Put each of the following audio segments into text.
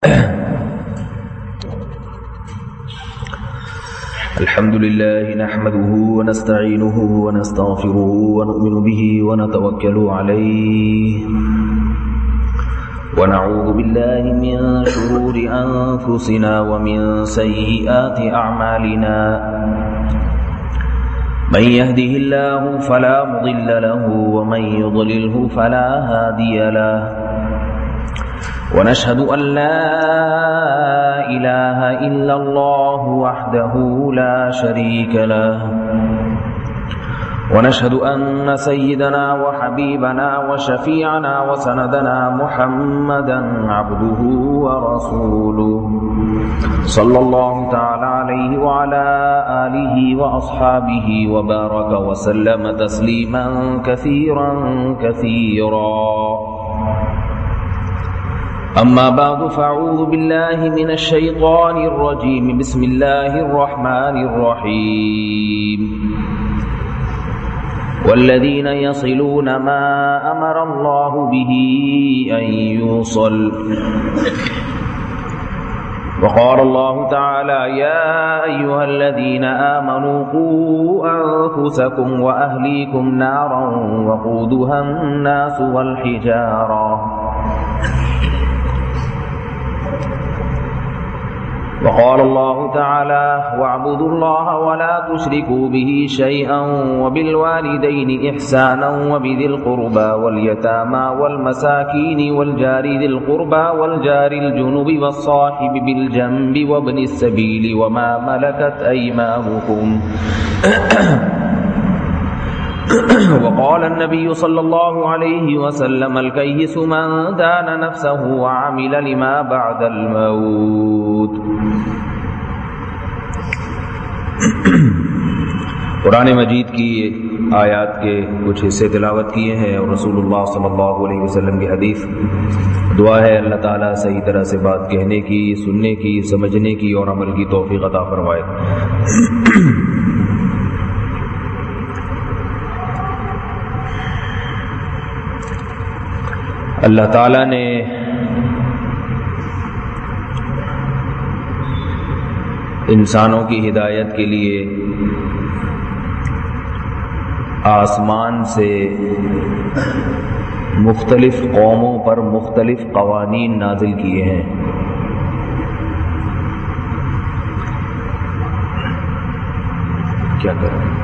الحمد لله نحمده ونستعينه ونستغفره ونؤمن به ونتوكل عليه ونعوذ بالله من شرور أنفسنا ومن سيئات أعمالنا من يهده الله فلا مضل له ومن يضلله فلا هادي له ونشهد أن لا إله إلا الله وحده لا شريك له ونشهد أن سيدنا وحبيبنا وشفيعنا وسندنا محمدا عبده ورسوله صلى الله تعالى عليه وعلى آله وأصحابه وبارك وسلم تسليما كثيرا كثيرا. أما بعد فأعوذ بالله من الشيطان الرجيم. بسم الله الرحمن الرحيم. والذين يصلون ما أمر الله به أن يوصل. وقال الله تعالى يا أيها الذين آمنوا قوا أنفسكم وأهليكم نارا وقودها الناس والحجارة. وقال الله تعالى واعبدوا الله ولا تشركوا به شيئا وبالوالدين إحسانا وبذي القربى واليتامى والمساكين والجار ذي القربى والجار الجنب والصاحب بالجنب وابن السبيل وما ملكت أيمانكم. وقال النبي صلى الله عليه وسلم الكيس من دان نفسه وعمل لما بعد الموت. قرآن مجید کی آیات کے کچھ حصے تلاوت کیے ہیں اور رسول اللہ صلی اللہ علیہ وسلم کی حدیث. دعا ہے اللہ تعالیٰ صحیح طرح سے بات کہنے کی، سننے کی، سمجھنے کی اور عمل کی توفیق عطا فرمائے. اللہ تعالیٰ نے انسانوں کی ہدایت کے لیے آسمان سے مختلف قوموں پر مختلف قوانین نازل کیے ہیں. کیا کر رہے ہیں؟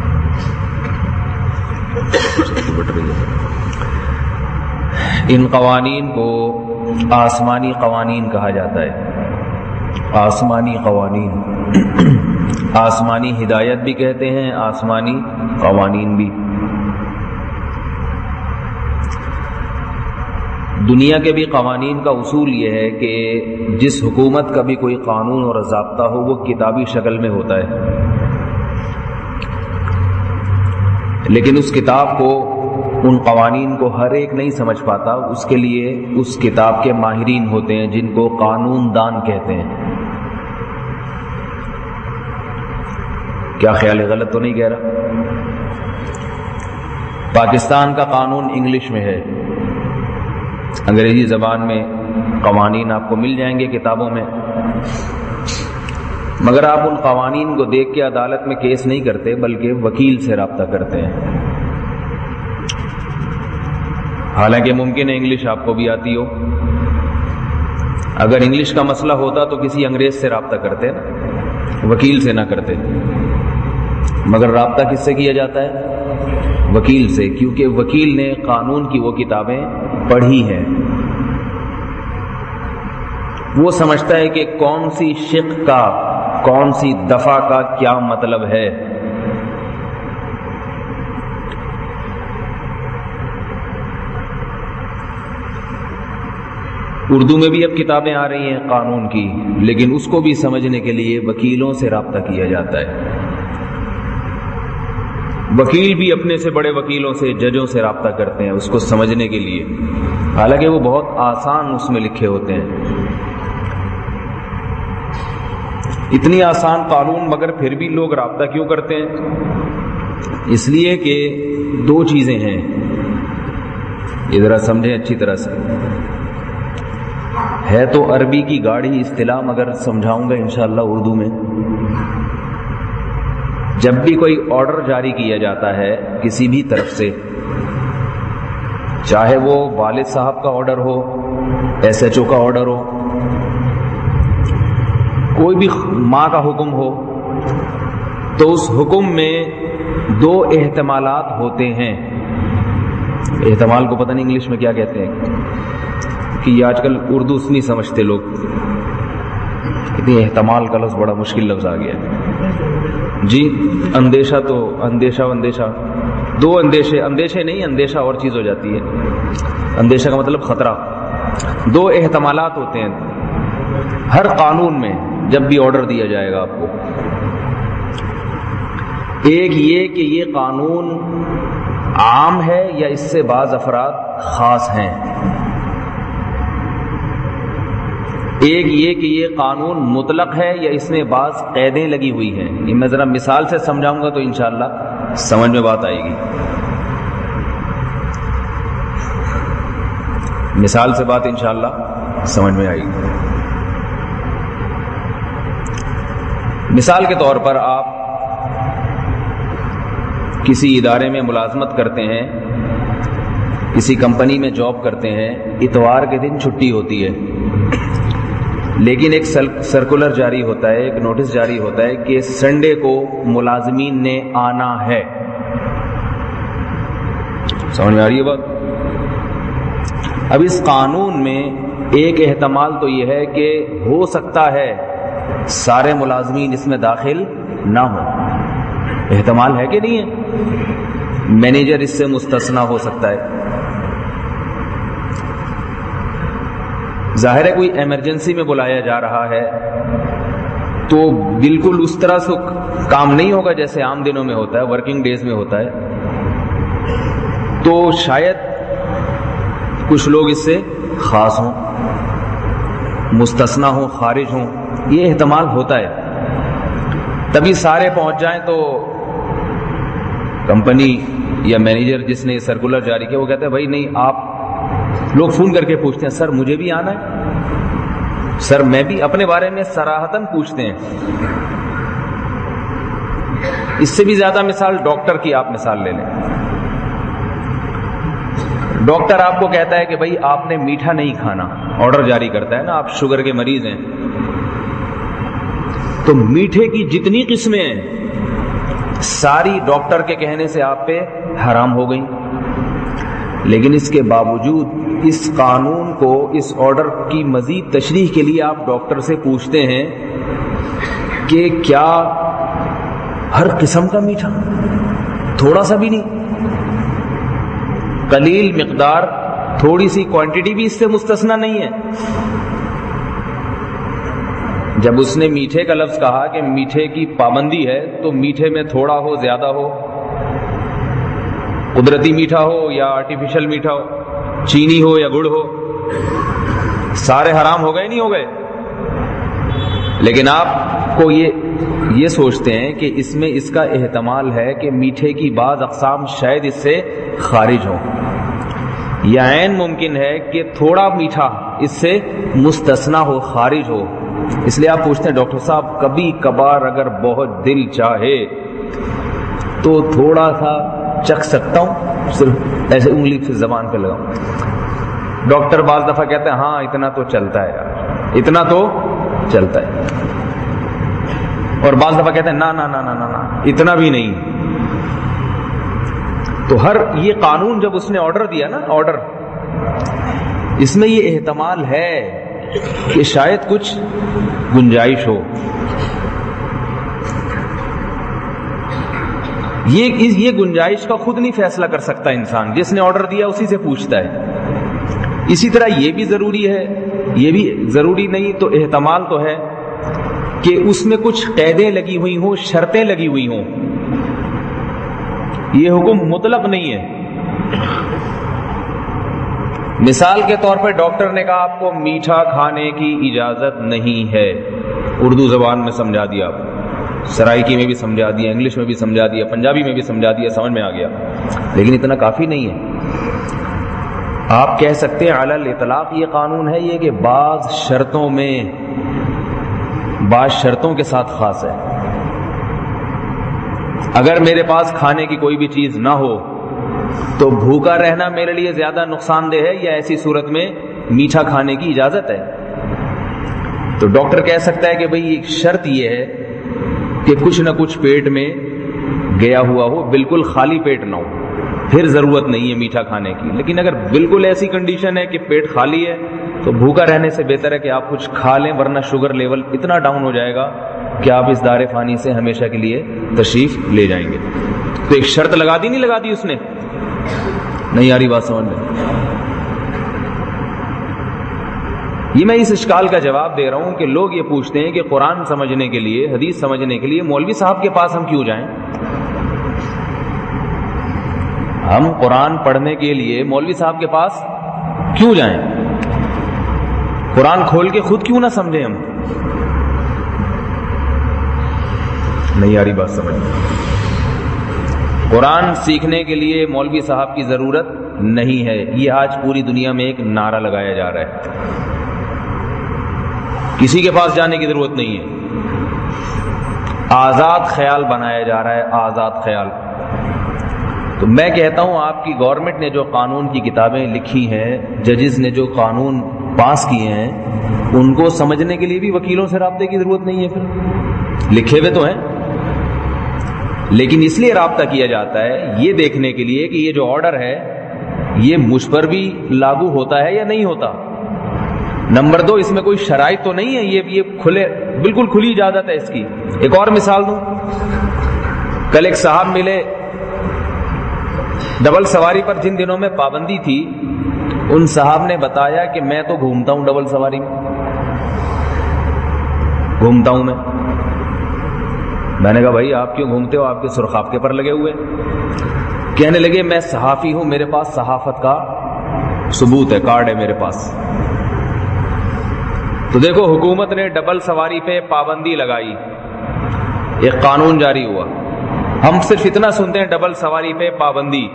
ان قوانین کو آسمانی قوانین کہا جاتا ہے. آسمانی قوانین، آسمانی ہدایت بھی کہتے ہیں، آسمانی قوانین بھی. دنیا کے بھی قوانین کا اصول یہ ہے کہ جس حکومت کا بھی کوئی قانون اور ضابطہ ہو وہ کتابی شکل میں ہوتا ہے، لیکن اس کتاب کو، ان قوانین کو ہر ایک نہیں سمجھ پاتا. اس کے لیے اس کتاب کے ماہرین ہوتے ہیں جن کو قانون دان کہتے ہیں. کیا خیال ہے؟ غلط تو نہیں کہہ رہا؟ پاکستان کا قانون انگلش میں ہے، انگریزی زبان میں قوانین آپ کو مل جائیں گے کتابوں میں، مگر آپ ان قوانین کو دیکھ کے عدالت میں کیس نہیں کرتے بلکہ وکیل سے رابطہ کرتے ہیں. حالانکہ ممکن ہے انگلش آپ کو بھی آتی ہو. اگر انگلش کا مسئلہ ہوتا تو کسی انگریز سے رابطہ کرتے نا، وکیل سے نہ کرتے. مگر رابطہ کس سے کیا جاتا ہے؟ وکیل سے، کیونکہ وکیل نے قانون کی وہ کتابیں پڑھی ہیں. وہ سمجھتا ہے کہ کون سی شق کا، کون سی دفعہ کا کیا مطلب ہے. اردو میں بھی اب کتابیں آ رہی ہیں قانون کی، لیکن اس کو بھی سمجھنے کے لیے وکیلوں سے رابطہ کیا جاتا ہے. وکیل بھی اپنے سے بڑے وکیلوں سے، ججوں سے رابطہ کرتے ہیں اس کو سمجھنے کے لیے، حالانکہ وہ بہت آسان اس میں لکھے ہوتے ہیں. اتنی آسان قانون، مگر پھر بھی لوگ رابطہ کیوں کرتے ہیں؟ اس لیے کہ دو چیزیں ہیں، یہ ذرا سمجھیں اچھی طرح سے. ہے تو عربی کی گاڑی اصطلاح، مگر سمجھاؤں گا انشاءاللہ اردو میں. جب بھی کوئی آرڈر جاری کیا جاتا ہے کسی بھی طرف سے، چاہے وہ والد صاحب کا آرڈر ہو، SHO کا آرڈر ہو، کوئی بھی ماں کا حکم ہو، تو اس حکم میں دو احتمالات ہوتے ہیں. احتمال کو پتہ نہیں انگلش میں کیا کہتے ہیں، کہ یہ آج کل اردو نہیں سمجھتے لوگ. احتمال کا لفظ بڑا مشکل لفظ آ گیا جی. اندیشہ، تو اندیشہ دو اندیشے نہیں، اندیشہ اور چیز ہو جاتی ہے. اندیشہ کا مطلب خطرہ. دو احتمالات ہوتے ہیں ہر قانون میں جب بھی آرڈر دیا جائے گا آپ کو. ایک یہ کہ یہ قانون عام ہے یا اس سے بعض افراد خاص ہیں. ایک یہ کہ یہ قانون مطلق ہے یا اس میں بعض قیدیں لگی ہوئی ہیں. یہ میں ذرا مثال سے سمجھاؤں گا تو انشاءاللہ سمجھ میں بات آئے گی. مثال سے بات انشاءاللہ سمجھ میں آئے گی. مثال کے طور پر آپ کسی ادارے میں ملازمت کرتے ہیں، کسی کمپنی میں جاب کرتے ہیں، اتوار کے دن چھٹی ہوتی ہے، لیکن ایک سرکولر جاری ہوتا ہے، ایک نوٹس جاری ہوتا ہے کہ سنڈے کو ملازمین نے آنا ہے. سمجھ میں آ رہی ہے بات؟ اب اس قانون میں ایک احتمال تو یہ ہے کہ ہو سکتا ہے سارے ملازمین اس میں داخل نہ ہوں. احتمال ہے کہ نہیں ہے؟ مینیجر اس سے مستثنا ہو سکتا ہے. ظاہر ہے کوئی ایمرجنسی میں بلایا جا رہا ہے تو بالکل اس طرح سے کام نہیں ہوگا جیسے عام دنوں میں ہوتا ہے، ورکنگ ڈیز میں ہوتا ہے. تو شاید کچھ لوگ اس سے خاص ہوں، مستثنا ہوں، خارج ہوں. یہ احتمال ہوتا ہے. تبھی سارے پہنچ جائیں تو کمپنی یا مینیجر جس نے سرکولر جاری کیا وہ کہتا ہے بھائی نہیں، آپ لوگ فون کر کے پوچھتے ہیں سر مجھے بھی آنا ہے، سر میں بھی، اپنے بارے میں صراحتاً پوچھتے ہیں. اس سے بھی زیادہ مثال ڈاکٹر کی آپ مثال لے لیں. ڈاکٹر آپ کو کہتا ہے کہ بھائی آپ نے میٹھا نہیں کھانا، آرڈر جاری کرتا ہے نا، آپ شوگر کے مریض ہیں تو میٹھے کی جتنی قسمیں ہیں ساری ڈاکٹر کے کہنے سے آپ پہ حرام ہو گئی. لیکن اس کے باوجود اس قانون کو، اس آرڈر کی مزید تشریح کے لیے آپ ڈاکٹر سے پوچھتے ہیں کہ کیا ہر قسم کا میٹھا، تھوڑا سا بھی نہیں، قلیل مقدار، تھوڑی سی کوانٹٹی بھی اس سے مستثنا نہیں ہے. جب اس نے میٹھے کا لفظ کہا کہ میٹھے کی پابندی ہے تو میٹھے میں تھوڑا ہو، زیادہ ہو، قدرتی میٹھا ہو یا آرٹیفیشل میٹھا ہو، چینی ہو یا گڑ ہو، سارے حرام ہو گئے نہیں ہو گئے. لیکن آپ کو یہ سوچتے ہیں کہ اس میں اس کا احتمال ہے کہ میٹھے کی بعض اقسام شاید اس سے خارج ہوں، یا عین ممکن ہے کہ تھوڑا میٹھا اس سے مستثنا ہو، خارج ہو. اس لیے آپ پوچھتے ہیں ڈاکٹر صاحب کبھی کبھار اگر بہت دل چاہے تو تھوڑا سا چکھ سکتا ہوں، صرف ایسے انگلی سے زبان پہ لگاؤں. ڈاکٹر بعض دفعہ کہتے ہیں ہاں اتنا تو چلتا ہے یار، اتنا تو چلتا ہے. اور بعض دفعہ کہتے ہیں نا نا نا نا نا اتنا بھی نہیں. تو ہر یہ قانون جب اس نے آرڈر دیا نا، آرڈر، اس میں یہ احتمال ہے کہ شاید کچھ گنجائش ہو. یہ گنجائش کا خود نہیں فیصلہ کر سکتا انسان، جس نے آرڈر دیا اسی سے پوچھتا ہے. اسی طرح یہ بھی ضروری ہے، یہ بھی ضروری نہیں تو احتمال تو ہے کہ اس میں کچھ قیدیں لگی ہوئی ہوں، شرطیں لگی ہوئی ہوں. یہ حکم مطلق نہیں ہے. مثال کے طور پر ڈاکٹر نے کہا آپ کو میٹھا کھانے کی اجازت نہیں ہے، اردو زبان میں سمجھا دیا، سرائکی میں بھی سمجھا دیا، انگلش میں بھی سمجھا دیا، پنجابی میں بھی سمجھا دیا، سمجھ میں آ گیا. لیکن اتنا کافی نہیں ہے. آپ کہہ سکتے ہیں علی الاطلاق یہ قانون ہے یہ کہ بعض شرطوں کے ساتھ خاص ہے. اگر میرے پاس کھانے کی کوئی بھی چیز نہ ہو تو بھوکا رہنا میرے لیے زیادہ نقصان دہ ہے یا ایسی صورت میں میٹھا کھانے کی اجازت ہے؟ تو ڈاکٹر کہہ سکتا ہے کہ بھئی ایک شرط یہ ہے کہ کچھ نہ کچھ پیٹ میں گیا ہوا ہو، بالکل خالی پیٹ نہ ہو، پھر ضرورت نہیں ہے میٹھا کھانے کی. لیکن اگر بالکل ایسی کنڈیشن ہے کہ پیٹ خالی ہے تو بھوکا رہنے سے بہتر ہے کہ آپ کچھ کھا لیں، ورنہ شوگر لیول اتنا ڈاؤن ہو جائے گا کہ آپ اس دار فانی سے ہمیشہ کے لیے تشریف لے جائیں گے. تو ایک شرط لگا دی اس نے؟ نہیں آ رہی بات سمجھ میں؟ یہ میں اس اشکال کا جواب دے رہا ہوں کہ لوگ یہ پوچھتے ہیں کہ قرآن سمجھنے کے لیے، حدیث سمجھنے کے لیے مولوی صاحب کے پاس ہم کیوں جائیں؟ ہم قرآن پڑھنے کے لیے مولوی صاحب کے پاس کیوں جائیں؟ قرآن کھول کے خود کیوں نہ سمجھیں ہم؟ نہیں آ رہی بات سمجھ میں؟ قرآن سیکھنے کے لیے مولوی صاحب کی ضرورت نہیں ہے. یہ آج پوری دنیا میں ایک نعرہ لگایا جا رہا ہے، کسی کے پاس جانے کی ضرورت نہیں ہے. آزاد خیال بنایا جا رہا ہے، آزاد خیال. تو میں کہتا ہوں آپ کی گورنمنٹ نے جو قانون کی کتابیں لکھی ہیں، ججز نے جو قانون پاس کیے ہیں، ان کو سمجھنے کے لیے بھی وکیلوں سے رابطے کی ضرورت نہیں ہے. پھر لکھے ہوئے تو ہیں، لیکن اس لیے رابطہ کیا جاتا ہے یہ دیکھنے کے لیے کہ یہ جو آرڈر ہے یہ مجھ پر بھی لاگو ہوتا ہے یا نہیں ہوتا. نمبر 2، اس میں کوئی شرائط تو نہیں ہے، یہ کھلے، بالکل کھلی اجازت ہے اس کی. ایک اور مثال دوں، کل ایک صاحب ملے، ڈبل سواری پر جن دنوں میں پابندی تھی ان صاحب نے بتایا کہ میں تو گھومتا ہوں ڈبل سواری میں، گھومتا ہوں میں نے کہا بھائی آپ کیوں گھومتے ہو، آپ کے سرخابقے پر لگے ہوئے؟ کہنے لگے میں صحافی ہوں، میرے پاس صحافت کا ثبوت ہے، کارڈ ہے میرے پاس. تو دیکھو حکومت نے ڈبل سواری پہ پابندی لگائی، ایک قانون جاری ہوا. ہم صرف اتنا سنتے ہیں ڈبل سواری پہ پابندی،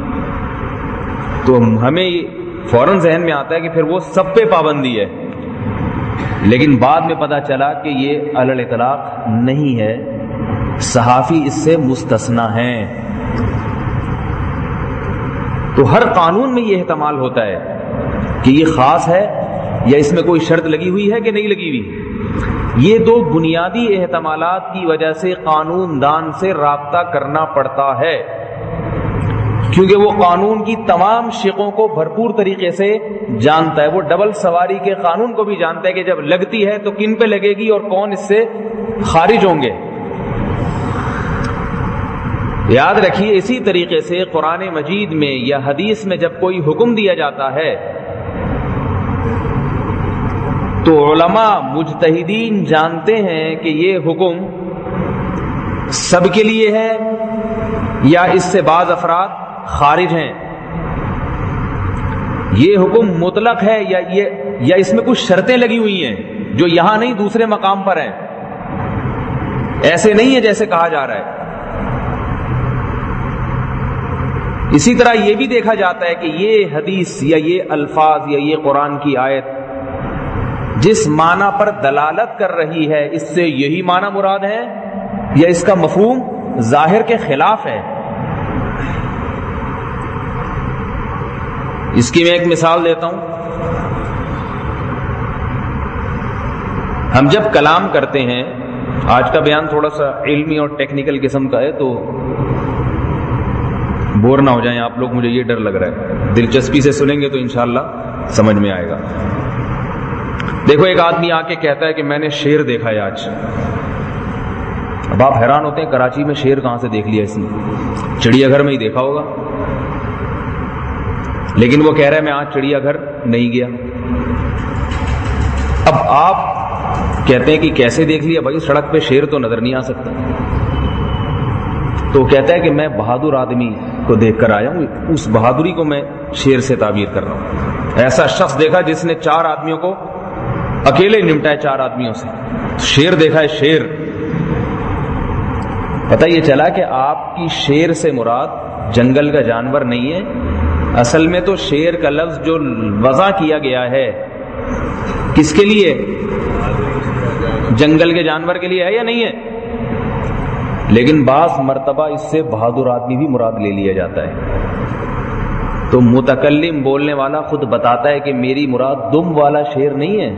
تو ہمیں فوراً ذہن میں آتا ہے کہ پھر وہ سب پہ پابندی ہے. لیکن بعد میں پتا چلا کہ یہ علی الاطلاق نہیں ہے، صحافی اس سے مستثنی ہیں. تو ہر قانون میں یہ احتمال ہوتا ہے کہ یہ خاص ہے یا اس میں کوئی شرط لگی ہوئی ہے کہ نہیں لگی ہوئی. یہ دو بنیادی احتمالات کی وجہ سے قانون دان سے رابطہ کرنا پڑتا ہے، کیونکہ وہ قانون کی تمام شقوں کو بھرپور طریقے سے جانتا ہے. وہ ڈبل سواری کے قانون کو بھی جانتا ہے کہ جب لگتی ہے تو کن پہ لگے گی اور کون اس سے خارج ہوں گے. یاد رکھیے اسی طریقے سے قرآن مجید میں یا حدیث میں جب کوئی حکم دیا جاتا ہے تو علماء مجتہدین جانتے ہیں کہ یہ حکم سب کے لیے ہے یا اس سے بعض افراد خارج ہیں، یہ حکم مطلق ہے یا اس میں کچھ شرطیں لگی ہوئی ہیں جو یہاں نہیں دوسرے مقام پر ہیں. ایسے نہیں ہے جیسے کہا جا رہا ہے. اسی طرح یہ بھی دیکھا جاتا ہے کہ یہ حدیث یا یہ الفاظ یا یہ قرآن کی آیت جس معنی پر دلالت کر رہی ہے اس سے یہی معنی مراد ہے یا اس کا مفہوم ظاہر کے خلاف ہے. اس کی میں ایک مثال دیتا ہوں. ہم جب کلام کرتے ہیں، آج کا بیان تھوڑا سا علمی اور ٹیکنیکل قسم کا ہے تو بور نہ ہو جائیں آپ لوگ، مجھے یہ ڈر لگ رہا ہے. دلچسپی سے سنیں گے تو انشاءاللہ سمجھ میں آئے گا. دیکھو ایک آدمی آ کے کہتا ہے کہ میں نے شیر دیکھا ہے آج. اب آپ حیران ہوتے ہیں کراچی میں شیر کہاں سے دیکھ لیا اس نے؟ چڑیا گھر میں ہی دیکھا ہوگا. لیکن وہ کہہ رہا ہے میں آج چڑیا گھر نہیں گیا. اب آپ کہتے ہیں کہ کیسے دیکھ لیا؟ بھائی سڑک پہ شیر تو نظر نہیں آ سکتا. تو کہتا ہے کہ میں بہادر آدمی کو دیکھ کر آیا ہوں، اس بہادری کو میں شیر سے تعبیر کر رہا ہوں. ایسا شخص دیکھا جس نے 4 آدمیوں کو اکیلے نمٹا ہے، 4 آدمیوں سے. شیر دیکھا ہے، شیر. پتہ یہ چلا کہ آپ کی شیر سے مراد جنگل کا جانور نہیں ہے، اصل میں تو شیر کا لفظ جو وضع کیا گیا ہے کس کے لیے؟ جنگل کے جانور کے لیے ہے یا نہیں ہے؟ لیکن بعض مرتبہ اس سے بہادر آدمی بھی مراد لے لیا جاتا ہے. تو متکلم بولنے والا خود بتاتا ہے کہ میری مراد دم والا شیر نہیں ہے.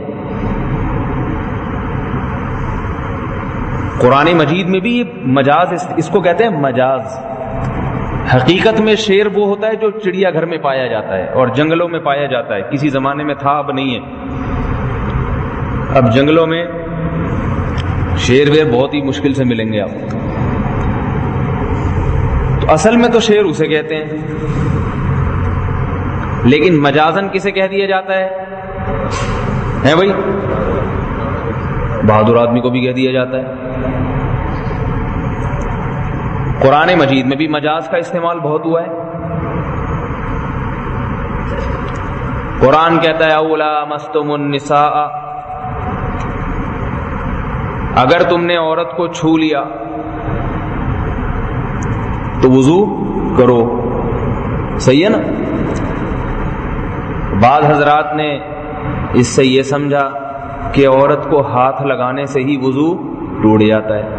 قرآن مجید میں بھی یہ مجاز، اس کو کہتے ہیں مجاز. حقیقت میں شیر وہ ہوتا ہے جو چڑیا گھر میں پایا جاتا ہے اور جنگلوں میں پایا جاتا ہے. کسی زمانے میں تھا، اب نہیں ہے. اب جنگلوں میں شیر ویر بہت ہی مشکل سے ملیں گے آپ. تو اصل میں تو شیر اسے کہتے ہیں، لیکن مجازن کسے کہہ دیا جاتا ہے بھائی؟ بہادر آدمی کو بھی کہہ دیا جاتا ہے. قرآن مجید میں بھی مجاز کا استعمال بہت ہوا ہے. قرآن کہتا ہے اولا مستم النساء، اگر تم نے عورت کو چھو لیا تو وضو کرو. صحیح ہے نا؟ بعض حضرات نے اس سے یہ سمجھا کہ عورت کو ہاتھ لگانے سے ہی وضو ٹوٹ جاتا ہے.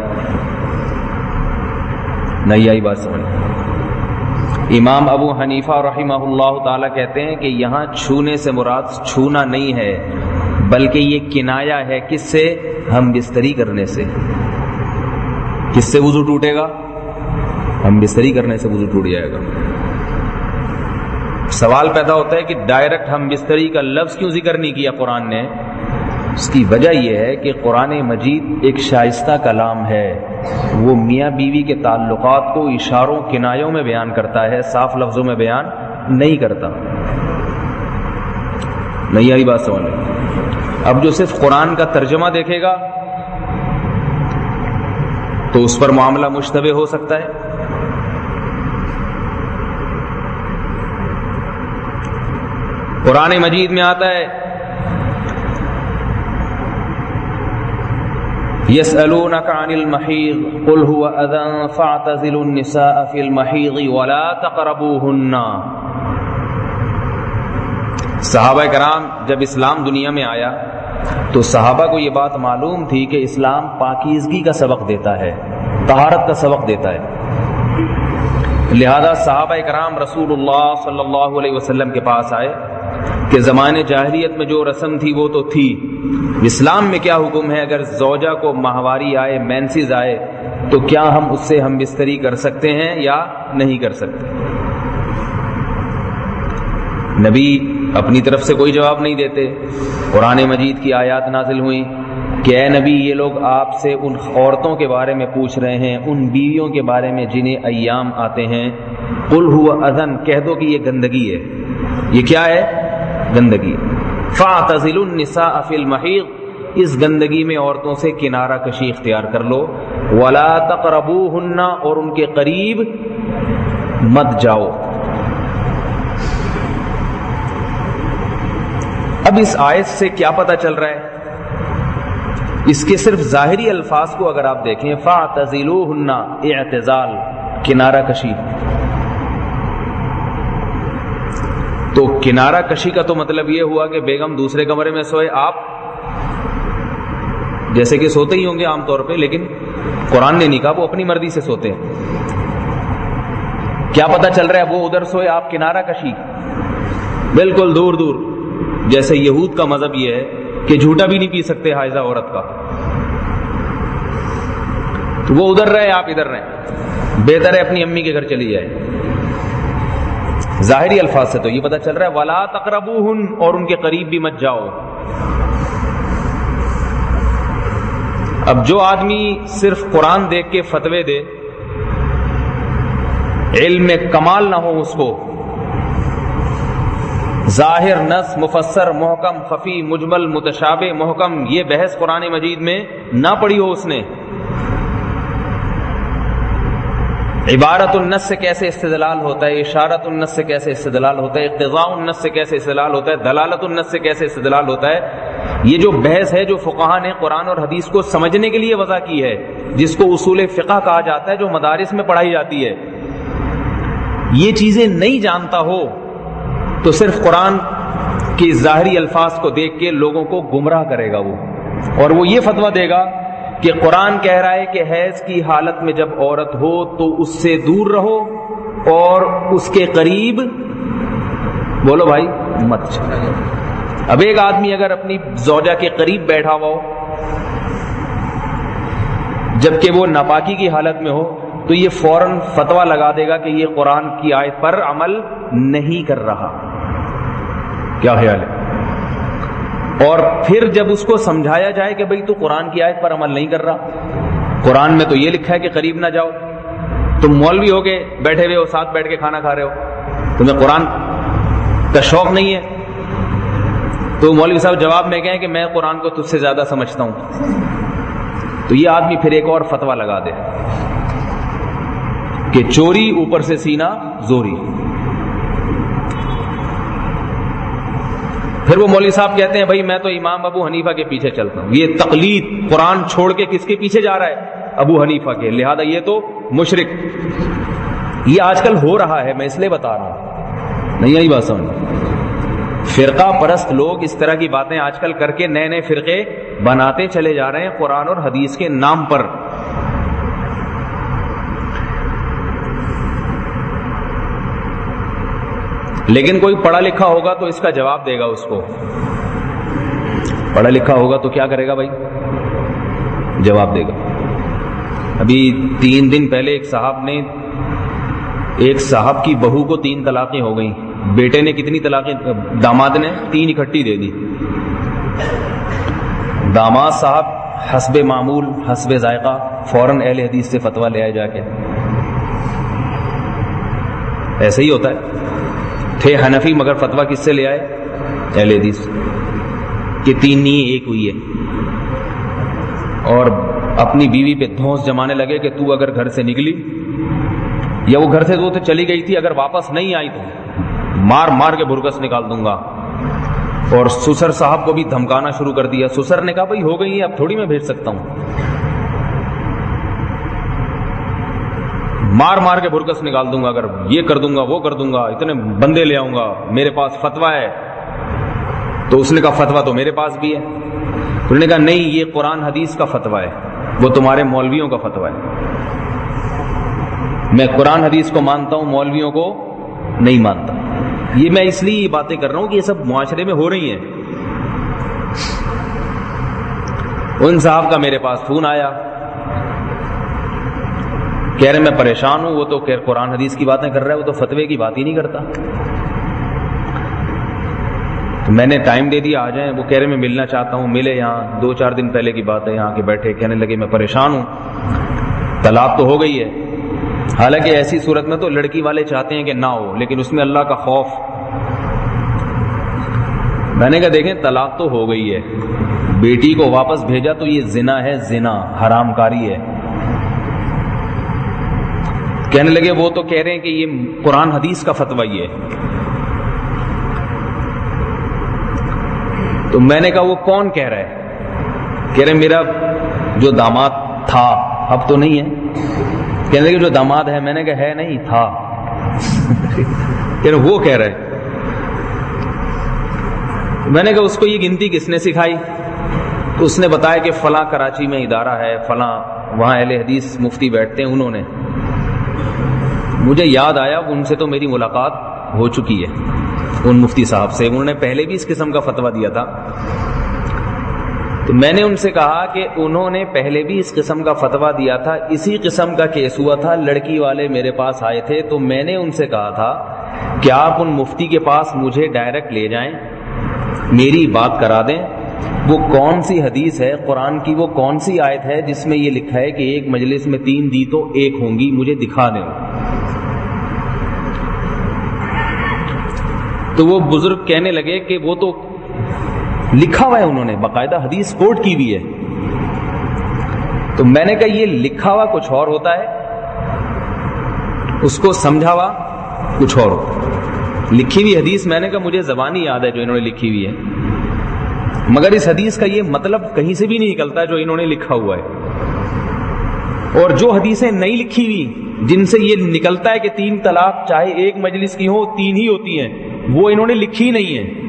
نہیں آئی بات سمجھ. امام ابو حنیفہ رحمہ اللہ تعالی کہتے ہیں کہ یہاں چھونے سے مراد چھونا نہیں ہے، بلکہ یہ کنایا ہے. کس سے؟ ہم بستری کرنے سے. کس سے وضو ٹوٹے گا؟ ہم بستری کرنے سے وضو ٹوٹ جائے گا. سوال پیدا ہوتا ہے کہ ڈائریکٹ ہم بستری کا لفظ کیوں ذکر نہیں کیا قرآن نے؟ اس کی وجہ یہ ہے کہ قرآن مجید ایک شائستہ کلام ہے. وہ میاں بیوی کے تعلقات کو اشاروں کنایوں میں بیان کرتا ہے، صاف لفظوں میں بیان نہیں کرتا. نہیں آئی بات سمجھ میں؟ اب جو صرف قرآن کا ترجمہ دیکھے گا تو اس پر معاملہ مشتبہ ہو سکتا ہے. قرآن مجید میں آتا ہے يسألونك عن المحيض قل هو أذى فاعتزلوا النساء في المحيض ولا تقربوهن. صحابہ کرام جب اسلام دنیا میں آیا تو صحابہ کو یہ بات معلوم تھی کہ اسلام پاکیزگی کا سبق دیتا ہے، طہارت کا سبق دیتا ہے. لہذا صحابہ کرام رسول اللہ صلی اللہ علیہ وسلم کے پاس آئے کہ زمانے جاہلیت میں جو رسم تھی وہ تو تھی، اسلام میں کیا حکم ہے؟ اگر زوجہ کو ماہواری آئے، مینسز آئے، تو کیا ہم اس سے ہم بستری کر سکتے ہیں یا نہیں کر سکتے؟ نبی اپنی طرف سے کوئی جواب نہیں دیتے. قرآن مجید کی آیات نازل ہوئیں کہ اے نبی، یہ لوگ آپ سے ان عورتوں کے بارے میں پوچھ رہے ہیں، ان بیویوں کے بارے میں جنہیں ایام آتے ہیں. قل هو اذن، کہہ دو کہ یہ گندگی ہے. یہ کیا ہے؟ گندگی. فاعتزلوا النساء فی المحیض، اس گندگی میں عورتوں سے کنارہ کشی اختیار کر لو. ولا تقربوہن، اور ان کے قریب مت جاؤ. اب اس آیت سے کیا پتہ چل رہا ہے؟ اس کے صرف ظاہری الفاظ کو اگر آپ دیکھیں، فاعتزلوہن، اعتزال، کنارہ کشی. تو کنارہ کشی کا تو مطلب یہ ہوا کہ بیگم دوسرے کمرے میں سوئے، آپ جیسے کہ سوتے ہی ہوں گے عام طور پہ، لیکن قرآن نے نہیں کہا، وہ اپنی مرضی سے سوتے ہیں. کیا پتہ چل رہا ہے؟ وہ ادھر سوئے، آپ کنارہ کشی، بالکل دور دور. جیسے یہود کا مذہب یہ ہے کہ جھوٹا بھی نہیں پی سکتے حائضہ عورت کا، تو وہ ادھر رہے، آپ ادھر رہیں. بہتر ہے اپنی امی کے گھر چلی جائے. ظاہری الفاظ سے تو یہ پتہ چل رہا ہے ولا تقربوہن، اور ان کے قریب بھی مت جاؤ. اب جو آدمی صرف قرآن دیکھ کے فتوے دے، علم میں کمال نہ ہو اس کو، ظاہر، نص، مفسر، محکم، خفی، مجمل، متشابہ، محکم، یہ بحث قرآن مجید میں نہ پڑھی ہو اس نے، عبارت النص سے کیسے استدلال ہوتا ہے، اشارت النص سے کیسے استدلال ہوتا ہے، اقتضاء النص سے کیسے استدلال ہوتا ہے، دلالت النص سے کیسے استدلال ہوتا ہے، یہ جو بحث ہے جو فقہا نے قرآن اور حدیث کو سمجھنے کے لیے وضع کی ہے، جس کو اصول فقہ کہا جاتا ہے، جو مدارس میں پڑھائی جاتی ہے، یہ چیزیں نہیں جانتا ہو تو صرف قرآن کی ظاہری الفاظ کو دیکھ کے لوگوں کو گمراہ کرے گا وہ، اور وہ یہ فتویٰ دے گا کہ قرآن کہہ رہا ہے کہ حیض کی حالت میں جب عورت ہو تو اس سے دور رہو اور اس کے قریب بولو بھائی مت چلو۔ اب ایک آدمی اگر اپنی زوجہ کے قریب بیٹھا ہوا ہو جبکہ وہ ناپاکی کی حالت میں ہو تو یہ فوراً فتویٰ لگا دے گا کہ یہ قرآن کی آیت پر عمل نہیں کر رہا۔ کیا خیال ہے؟ اور پھر جب اس کو سمجھایا جائے کہ بھئی تو قرآن کی آیت پر عمل نہیں کر رہا، قرآن میں تو یہ لکھا ہے کہ قریب نہ جاؤ، تم مولوی ہو کے بیٹھے ہوئے ہو، ساتھ بیٹھ کے کھانا کھا رہے ہو، تمہیں قرآن کا شوق نہیں ہے، تو مولوی صاحب جواب میں کہیں کہ میں قرآن کو تجھ سے زیادہ سمجھتا ہوں، تو یہ آدمی پھر ایک اور فتویٰ لگا دے کہ چوری اوپر سے سینہ زوری۔ پھر وہ مولوی صاحب کہتے ہیں بھائی میں تو امام ابو حنیفہ کے پیچھے چلتا ہوں، یہ تقلید، قرآن چھوڑ کے کس کے پیچھے جا رہا ہے؟ ابو حنیفہ کے، لہذا یہ تو مشرک۔ یہ آج کل ہو رہا ہے، میں اس لیے بتا رہا ہوں، نہیں آئی بات سمجھ؟ فرقہ پرست لوگ اس طرح کی باتیں آج کل کر کے نئے نئے فرقے بناتے چلے جا رہے ہیں قرآن اور حدیث کے نام پر۔ لیکن کوئی پڑھا لکھا ہوگا تو اس کا جواب دے گا، اس کو پڑھا لکھا ہوگا تو کیا کرے گا بھائی؟ جواب دے گا۔ ابھی 3 دن پہلے ایک صاحب کی بہو کو 3 طلاقیں ہو گئیں، بیٹے نے کتنی طلاقیں؟ داماد نے 3 اکٹھی دے دی۔ داماد صاحب حسب معمول حسب ذائقہ فوراً اہل حدیث سے فتویٰ لے آئے جا کے، ایسے ہی ہوتا ہے، تھے حنفی مگر فتویٰ کس سے لے آئے؟ اہل حدیث، کہ 3 نہیں 1 ہوئی ہے، اور اپنی بیوی پہ دھونس جمانے لگے کہ تو اگر گھر سے نکلی یا وہ گھر سے تو چلی گئی تھی، اگر واپس نہیں آئی تو مار مار کے بھرکس نکال دوں گا۔ اور سسر صاحب کو بھی دھمکانا شروع کر دیا۔ سسر نے کہا بھائی ہو گئی ہے، اب تھوڑی میں بھیج سکتا ہوں، مار مار کے بھرکس نکال دوں گا، اگر یہ کر دوں گا وہ کر دوں گا، اتنے بندے لے آؤں گا، میرے پاس فتویٰ ہے۔ تو اس نے کہا فتویٰ تو میرے پاس بھی ہے۔ انہوں نے کہا نہیں، یہ قرآن حدیث کا فتویٰ ہے، وہ تمہارے مولویوں کا فتویٰ ہے، میں قرآن حدیث کو مانتا ہوں، مولویوں کو نہیں مانتا۔ یہ میں اس لیے یہ باتیں کر رہا ہوں کہ یہ سب معاشرے میں ہو رہی ہیں۔ ان صاحب کا میرے پاس فون آیا، کہہ رہے میں پریشان ہوں، وہ تو قرآن حدیث کی باتیں کر رہا ہے، وہ تو فتوے کی بات ہی نہیں کرتا۔ تو میں نے ٹائم دے دیا، آ جائیں۔ وہ کہہ رہے میں ملنا چاہتا ہوں، ملے یہاں، 2-4 دن پہلے کی بات ہے، یہاں کے بیٹھے، کہنے لگے میں پریشان ہوں، طلاق تو ہو گئی ہے، حالانکہ ایسی صورت میں تو لڑکی والے چاہتے ہیں کہ نہ ہو، لیکن اس میں اللہ کا خوف۔ میں نے کہا دیکھیں طلاق تو ہو گئی ہے، بیٹی کو واپس بھیجا تو یہ زنا ہے، زنا حرام کاری ہے۔ کہنے لگے وہ تو کہہ رہے ہیں کہ یہ قرآن حدیث کا فتویٰ ہی ہے۔ تو میں نے کہا وہ کون کہہ رہا ہے؟ کہہ رہے میرا جو داماد تھا، اب تو نہیں ہے۔ کہنے لگے جو داماد ہے، میں نے کہا ہے نہیں، تھا۔ کہہ رہے وہ کہہ رہے۔ میں نے کہا اس کو یہ گنتی کس نے سکھائی؟ تو اس نے بتایا کہ فلاں کراچی میں ادارہ ہے، فلاں وہاں اہل حدیث مفتی بیٹھتے ہیں، انہوں نے۔ مجھے یاد آیا ان سے تو میری ملاقات ہو چکی ہے، ان مفتی صاحب سے، انہوں نے پہلے بھی اس قسم کا فتویٰ دیا تھا۔ تو میں نے ان سے کہا کہ انہوں نے پہلے بھی اس قسم کا فتویٰ دیا تھا، اسی قسم کا کیس ہوا تھا، لڑکی والے میرے پاس آئے تھے، تو میں نے ان سے کہا تھا کہ آپ ان مفتی کے پاس مجھے ڈائریکٹ لے جائیں، میری بات کرا دیں، وہ کون سی حدیث ہے قرآن کی، وہ کون سی آیت ہے جس میں یہ لکھا ہے کہ ایک مجلس میں 3 دی تو 1 ہوں گی، مجھے دکھا دیں۔ تو وہ بزرگ کہنے لگے کہ وہ تو لکھا ہوا ہے، انہوں نے باقاعدہ حدیث کوٹ کی بھی ہے۔ تو میں نے کہا یہ لکھا ہوا کچھ اور ہوتا ہے، اس کو سمجھا ہوا کچھ اور ہوتا۔ لکھی ہوئی حدیث میں نے کہا مجھے زبانی یاد ہے جو انہوں نے لکھی ہوئی ہے، مگر اس حدیث کا یہ مطلب کہیں سے بھی نہیں نکلتا جو انہوں نے لکھا ہوا ہے۔ اور جو حدیثیں نہیں لکھی ہوئی جن سے یہ نکلتا ہے کہ 3 طلاق چاہے ایک مجلس کی ہو 3 ہی ہوتی ہیں، وہ انہوں نے لکھی نہیں ہے.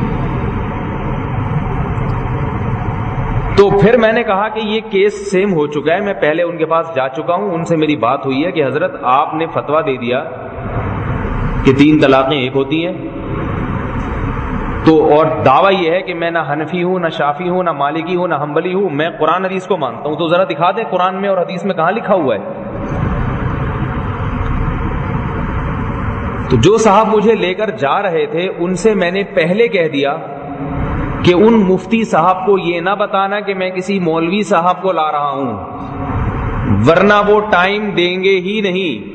تو پھر میں نے کہا کہ یہ کیس سیم ہو چکا ہے, میں پہلے ان کے پاس جا چکا ہوں, ان سے میری بات ہوئی ہے کہ حضرت آپ نے فتویٰ دے دیا کہ 3 طلاقیں ایک ہوتی ہیں, تو اور دعویٰ یہ ہے کہ میں نہ حنفی ہوں, نہ شافی ہوں, نہ مالکی ہوں, نہ حنبلی ہوں, میں قرآن حدیث کو مانتا ہوں, تو ذرا دکھا دیں قرآن میں اور حدیث میں کہاں لکھا ہوا ہے. تو جو صاحب مجھے لے کر جا رہے تھے ان سے میں نے پہلے کہہ دیا کہ ان مفتی صاحب کو یہ نہ بتانا کہ میں کسی مولوی صاحب کو لا رہا ہوں, ورنہ وہ ٹائم دیں گے ہی نہیں.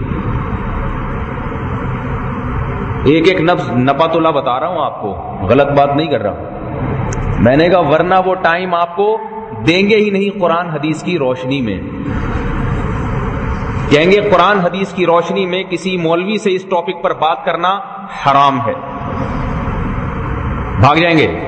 ایک ایک نفس نپا تولا بتا رہا ہوں آپ کو, غلط بات نہیں کر رہا. میں نے کہا ورنہ وہ ٹائم آپ کو دیں گے ہی نہیں قرآن حدیث کی روشنی میں. کہیں گے قرآن حدیث کی روشنی میں کسی مولوی سے اس ٹاپک پر بات کرنا حرام ہے, بھاگ جائیں گے.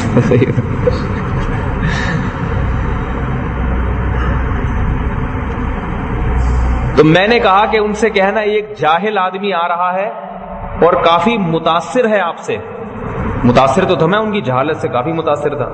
تو میں نے کہا کہ ان سے کہنا ایک جاہل آدمی آ رہا ہے اور کافی متاثر ہے آپ سے. متاثر تو تھا میں, ان کی جہالت سے کافی متاثر تھا,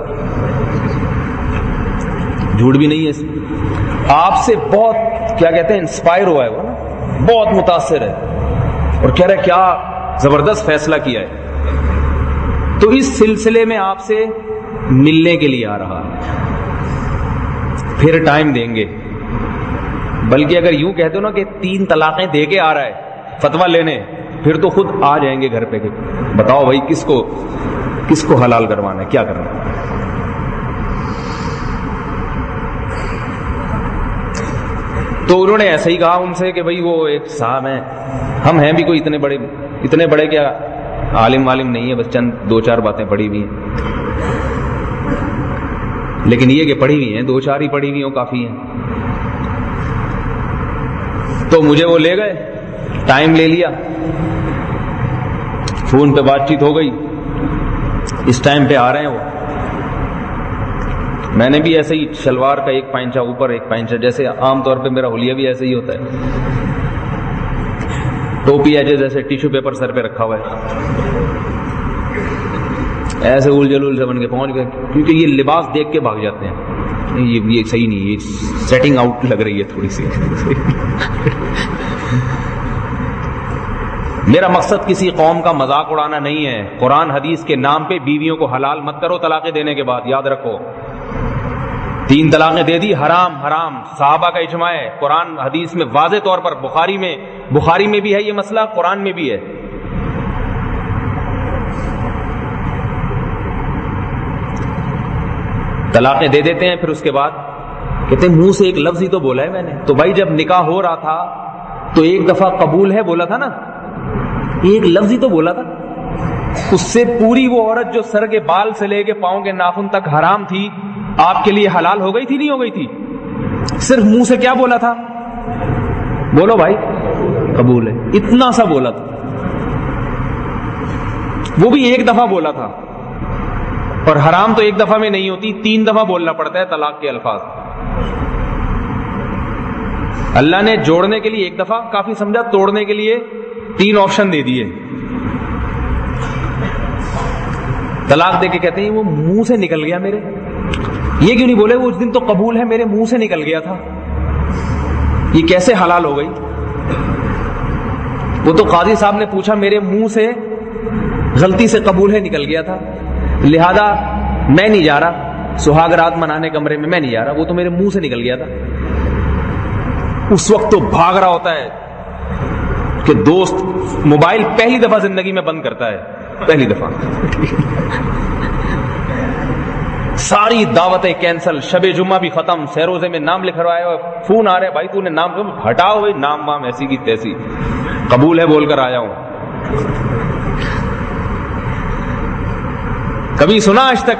جھوٹ بھی نہیں ہے. آپ سے بہت کیا کہتے ہیں انسپائر ہوا ہے وہ نا, بہت متاثر ہے اور کہہ رہے کیا زبردست فیصلہ کیا ہے. تو اس سلسلے میں آپ سے ملنے کے لیے آ رہا ہے, پھر ٹائم دیں گے. بلکہ اگر یوں کہتے ہو نا کہ 3 طلاقیں دے کے آ رہا ہے فتویٰ لینے, پھر تو خود آ جائیں گے گھر پہ کہ بتاؤ بھائی کس کو حلال کروانا ہے, کیا کرنا ہے. تو انہوں نے ایسا ہی کہا ان سے کہ بھائی وہ ایک صاحب ہیں, ہم ہیں بھی کوئی اتنے بڑے کیا عالم والم نہیں ہے, بس چند 2-4 باتیں پڑھی ہوئی ہیں, لیکن یہ کہ پڑھی ہوئی ہیں 2-4 ہی پڑھی ہوئی ہوں کافی ہیں. تو مجھے وہ لے گئے, ٹائم لے لیا, فون پہ بات چیت ہو گئی, اس ٹائم پہ آ رہے ہیں وہ. میں نے بھی ایسے ہی شلوار کا ایک پائنچا اوپر ایک پائنچا, جیسے عام طور پہ میرا حلیہ بھی ایسے ہی ہوتا ہے, ٹوپی ہے جیسے ٹیشو پیپر سر پہ رکھا ہوا ہے, ایسے اول جلول سے بن کے پہنچ گئے, کیونکہ یہ لباس دیکھ کے بھاگ جاتے ہیں, یہ صحیح نہیں, یہ سیٹنگ آؤٹ لگ رہی ہے تھوڑی سی. میرا مقصد کسی قوم کا مذاق اڑانا نہیں ہے. قرآن حدیث کے نام پہ بیویوں کو حلال مت کرو طلاقیں دینے کے بعد, یاد رکھو 3 طلاقیں دے دی, حرام حرام. صحابہ کا اجماع ہے, قرآن حدیث میں واضح طور پر, بخاری میں بھی ہے یہ مسئلہ, قرآن میں بھی ہے. طلاقیں دے دیتے ہیں, پھر اس کے بعد کہتے ہیں منہ سے ایک لفظ ہی تو بولا ہے میں نے. تو بھائی جب نکاح ہو رہا تھا تو ایک دفعہ قبول ہے بولا تھا نا, ایک لفظ ہی تو بولا تھا. اس سے پوری وہ عورت جو سر کے بال سے لے کے پاؤں کے ناخن تک حرام تھی, آپ کے لیے حلال ہو گئی تھی نہیں ہو گئی تھی؟ صرف منہ سے کیا بولا تھا؟ بولو بھائی, قبول ہے, اتنا سا بولا تھا. وہ بھی ایک دفعہ بولا تھا, اور حرام تو ایک دفعہ میں نہیں ہوتی, 3 دفعہ بولنا پڑتا ہے طلاق کے الفاظ. اللہ نے جوڑنے کے لیے ایک دفعہ کافی سمجھا, توڑنے کے لیے 3 آپشن دے دیے. طلاق دے کے کہتے ہیں وہ منہ سے نکل گیا میرے. یہ کیوں نہیں بولے وہ اس دن تو قبول ہے, میرے منہ سے نکل گیا تھا, یہ کیسے حلال ہو گئی؟ وہ تو قاضی صاحب نے پوچھا, میرے منہ سے غلطی سے قبول ہے نکل گیا تھا, لہذا میں نہیں جا رہا سہاگ رات منانے کمرے میں, میں نہیں جا رہا, وہ تو میرے منہ سے نکل گیا تھا. اس وقت تو بھاگ رہا ہوتا ہے کہ دوست موبائل پہلی دفعہ زندگی میں بند کرتا ہے, پہلی دفعہ. ساری دعوتیں کینسل, شب جمعہ بھی ختم, سیروزے میں نام لکھوائے, فون آ رہے بھائی تو نے نام ہٹاؤ بھائی, نام وام ایسی کی تیسی, قبول ہے بول کر آیا ہوں. کبھی سنا آج تک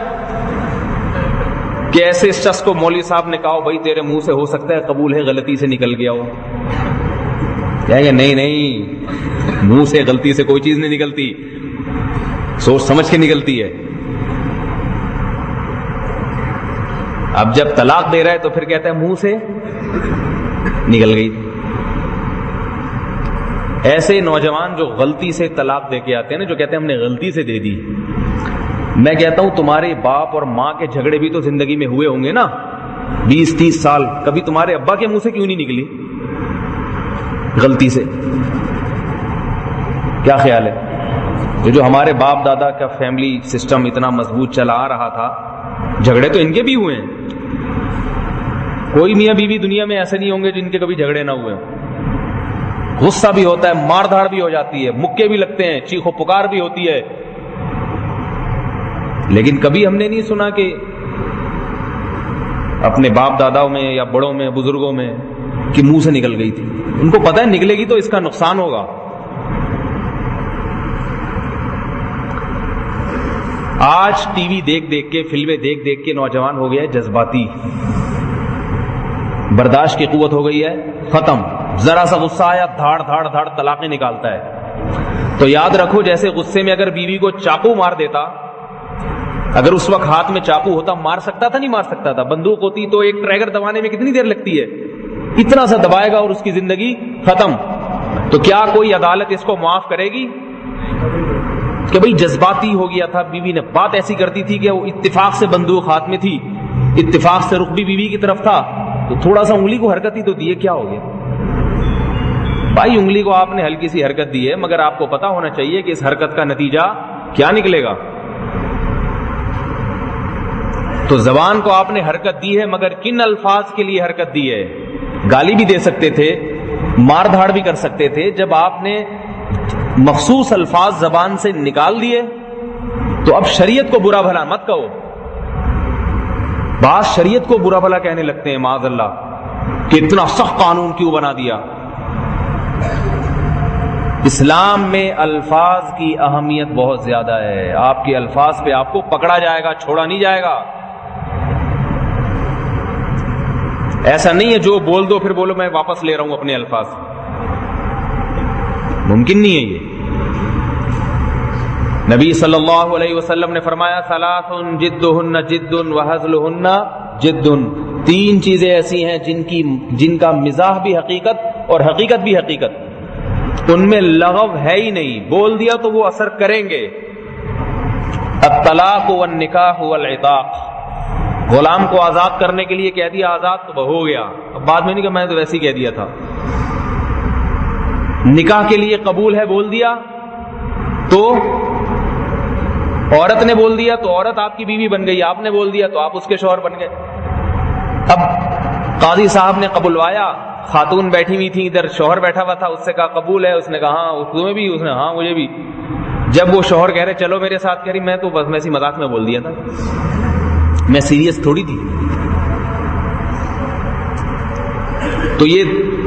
کہ ایسے شخص کو مولوی صاحب نے کہا بھائی تیرے منہ سے ہو سکتا ہے قبول ہے, غلطی سے نکل گیا ہو؟ کہیں گے نہیں, منہ سے غلطی سے کوئی چیز نہیں نکلتی, سوچ سمجھ کے نکلتی ہے. اب جب طلاق دے رہا ہے تو پھر کہتا ہے منہ سے نکل گئی. ایسے نوجوان جو غلطی سے طلاق دے کے آتے ہیں نا، جو کہتے ہیں ہم نے غلطی سے دے دی، میں کہتا ہوں تمہارے باپ اور ماں کے جھگڑے بھی تو زندگی میں ہوئے ہوں گے نا 20-30 سال، کبھی تمہارے ابا کے منہ سے کیوں نہیں نکلی غلطی سے؟ کیا خیال ہے؟ جو ہمارے باپ دادا کا فیملی سسٹم اتنا مضبوط چلا آ رہا تھا، جھگڑے تو ان کے بھی ہوئے ہیں. کوئی میاں بیوی دنیا میں ایسے نہیں ہوں گے جن کے کبھی جھگڑے نہ ہوئے ہوں. غصہ بھی ہوتا ہے، مار دھاڑ بھی ہو جاتی ہے، مکے بھی لگتے ہیں، چیخ و پکار بھی ہوتی ہے، لیکن کبھی ہم نے نہیں سنا کہ اپنے باپ داداؤں میں یا بڑوں میں بزرگوں میں کہ منہ سے نکل گئی تھی. ان کو پتہ ہے نکلے گی تو اس کا نقصان ہوگا. آج ٹی وی دیکھ دیکھ کے، فلمیں دیکھ دیکھ کے نوجوان ہو گیا ہے جذباتی، برداشت کی قوت ہو گئی ہے ختم. ذرا سا غصہ آیا دھاڑ دھاڑ دھاڑ طلاقیں نکالتا ہے. تو یاد رکھو جیسے غصے میں اگر بیوی کو چاقو مار دیتا، اگر اس وقت ہاتھ میں چاقو ہوتا مار سکتا تھا؟ نہیں مار سکتا تھا. بندوق ہوتی تو ایک ٹریگر دبانے میں کتنی دیر لگتی ہے؟ اتنا سا دبائے گا اور اس کی زندگی ختم. تو کیا کوئی عدالت اس کو معاف کرے گی کہ بھئی جذباتی ہو گیا تھا، بیوی نے بات ایسی کرتی تھی کہ وہ اتفاق سے بندوق ہاتھ میں تھی، اتفاق سے رخ بھی بیوی کی طرف تھا، تو تھوڑا سا انگلی کو حرکت ہی تو دیے، کیا ہو گیا بھائی؟ انگلی کو آپ نے ہلکی سی حرکت دی ہے، مگر آپ کو پتا ہونا چاہیے کہ اس حرکت کا نتیجہ کیا نکلے گا. تو زبان کو آپ نے حرکت دی ہے، مگر کن الفاظ کے لیے حرکت دی ہے؟ گالی بھی دے سکتے تھے، مار دھاڑ بھی کر سکتے تھے. جب آپ نے مخصوص الفاظ زبان سے نکال دیے تو اب شریعت کو برا بھلا مت کہو. بعض شریعت کو برا بھلا کہنے لگتے ہیں معاذ اللہ کہ اتنا سخت قانون کیوں بنا دیا. اسلام میں الفاظ کی اہمیت بہت زیادہ ہے. آپ کے الفاظ پہ آپ کو پکڑا جائے گا، چھوڑا نہیں جائے گا. ایسا نہیں ہے جو بول دو پھر بولو میں واپس لے رہا ہوں اپنے الفاظ، ممکن نہیں ہے یہ. نبی صلی اللہ علیہ وسلم نے فرمایا ثلاث جدہن جد وہزلہن جد. 3 چیزیں ایسی ہیں جن کا مزاح بھی حقیقت اور حقیقت بھی حقیقت، ان میں لغو ہے ہی نہیں، بول دیا تو وہ اثر کریں گے. الطلاق والنکاح والعتاق. غلام کو آزاد کرنے کے لیے کہہ دیا آزاد تو ہو گیا، اب بعد میں نہیں کہ میں تو ویسے ہی کہہ دیا تھا. نکاح کے لیے قبول ہے بول دیا تو عورت نے بول دیا تو عورت آپ کی بیوی بن گئی، آپ نے بول دیا تو آپ اس کے شوہر بن گئے. اب قاضی صاحب نے قبولوایا، خاتون بیٹھی ہوئی تھی ادھر، شوہر بیٹھا ہوا تھا، اس سے کہا قبول ہے، اس نے کہا ہاں تمہیں بھی، اس نے ہاں مجھے بھی. جب وہ شوہر کہہ رہے چلو میرے ساتھ، کہہ رہی میں تو بس میں اسی مذاق میں بول دیا تھا، میں سیریس تھوڑی تھی. تو یہ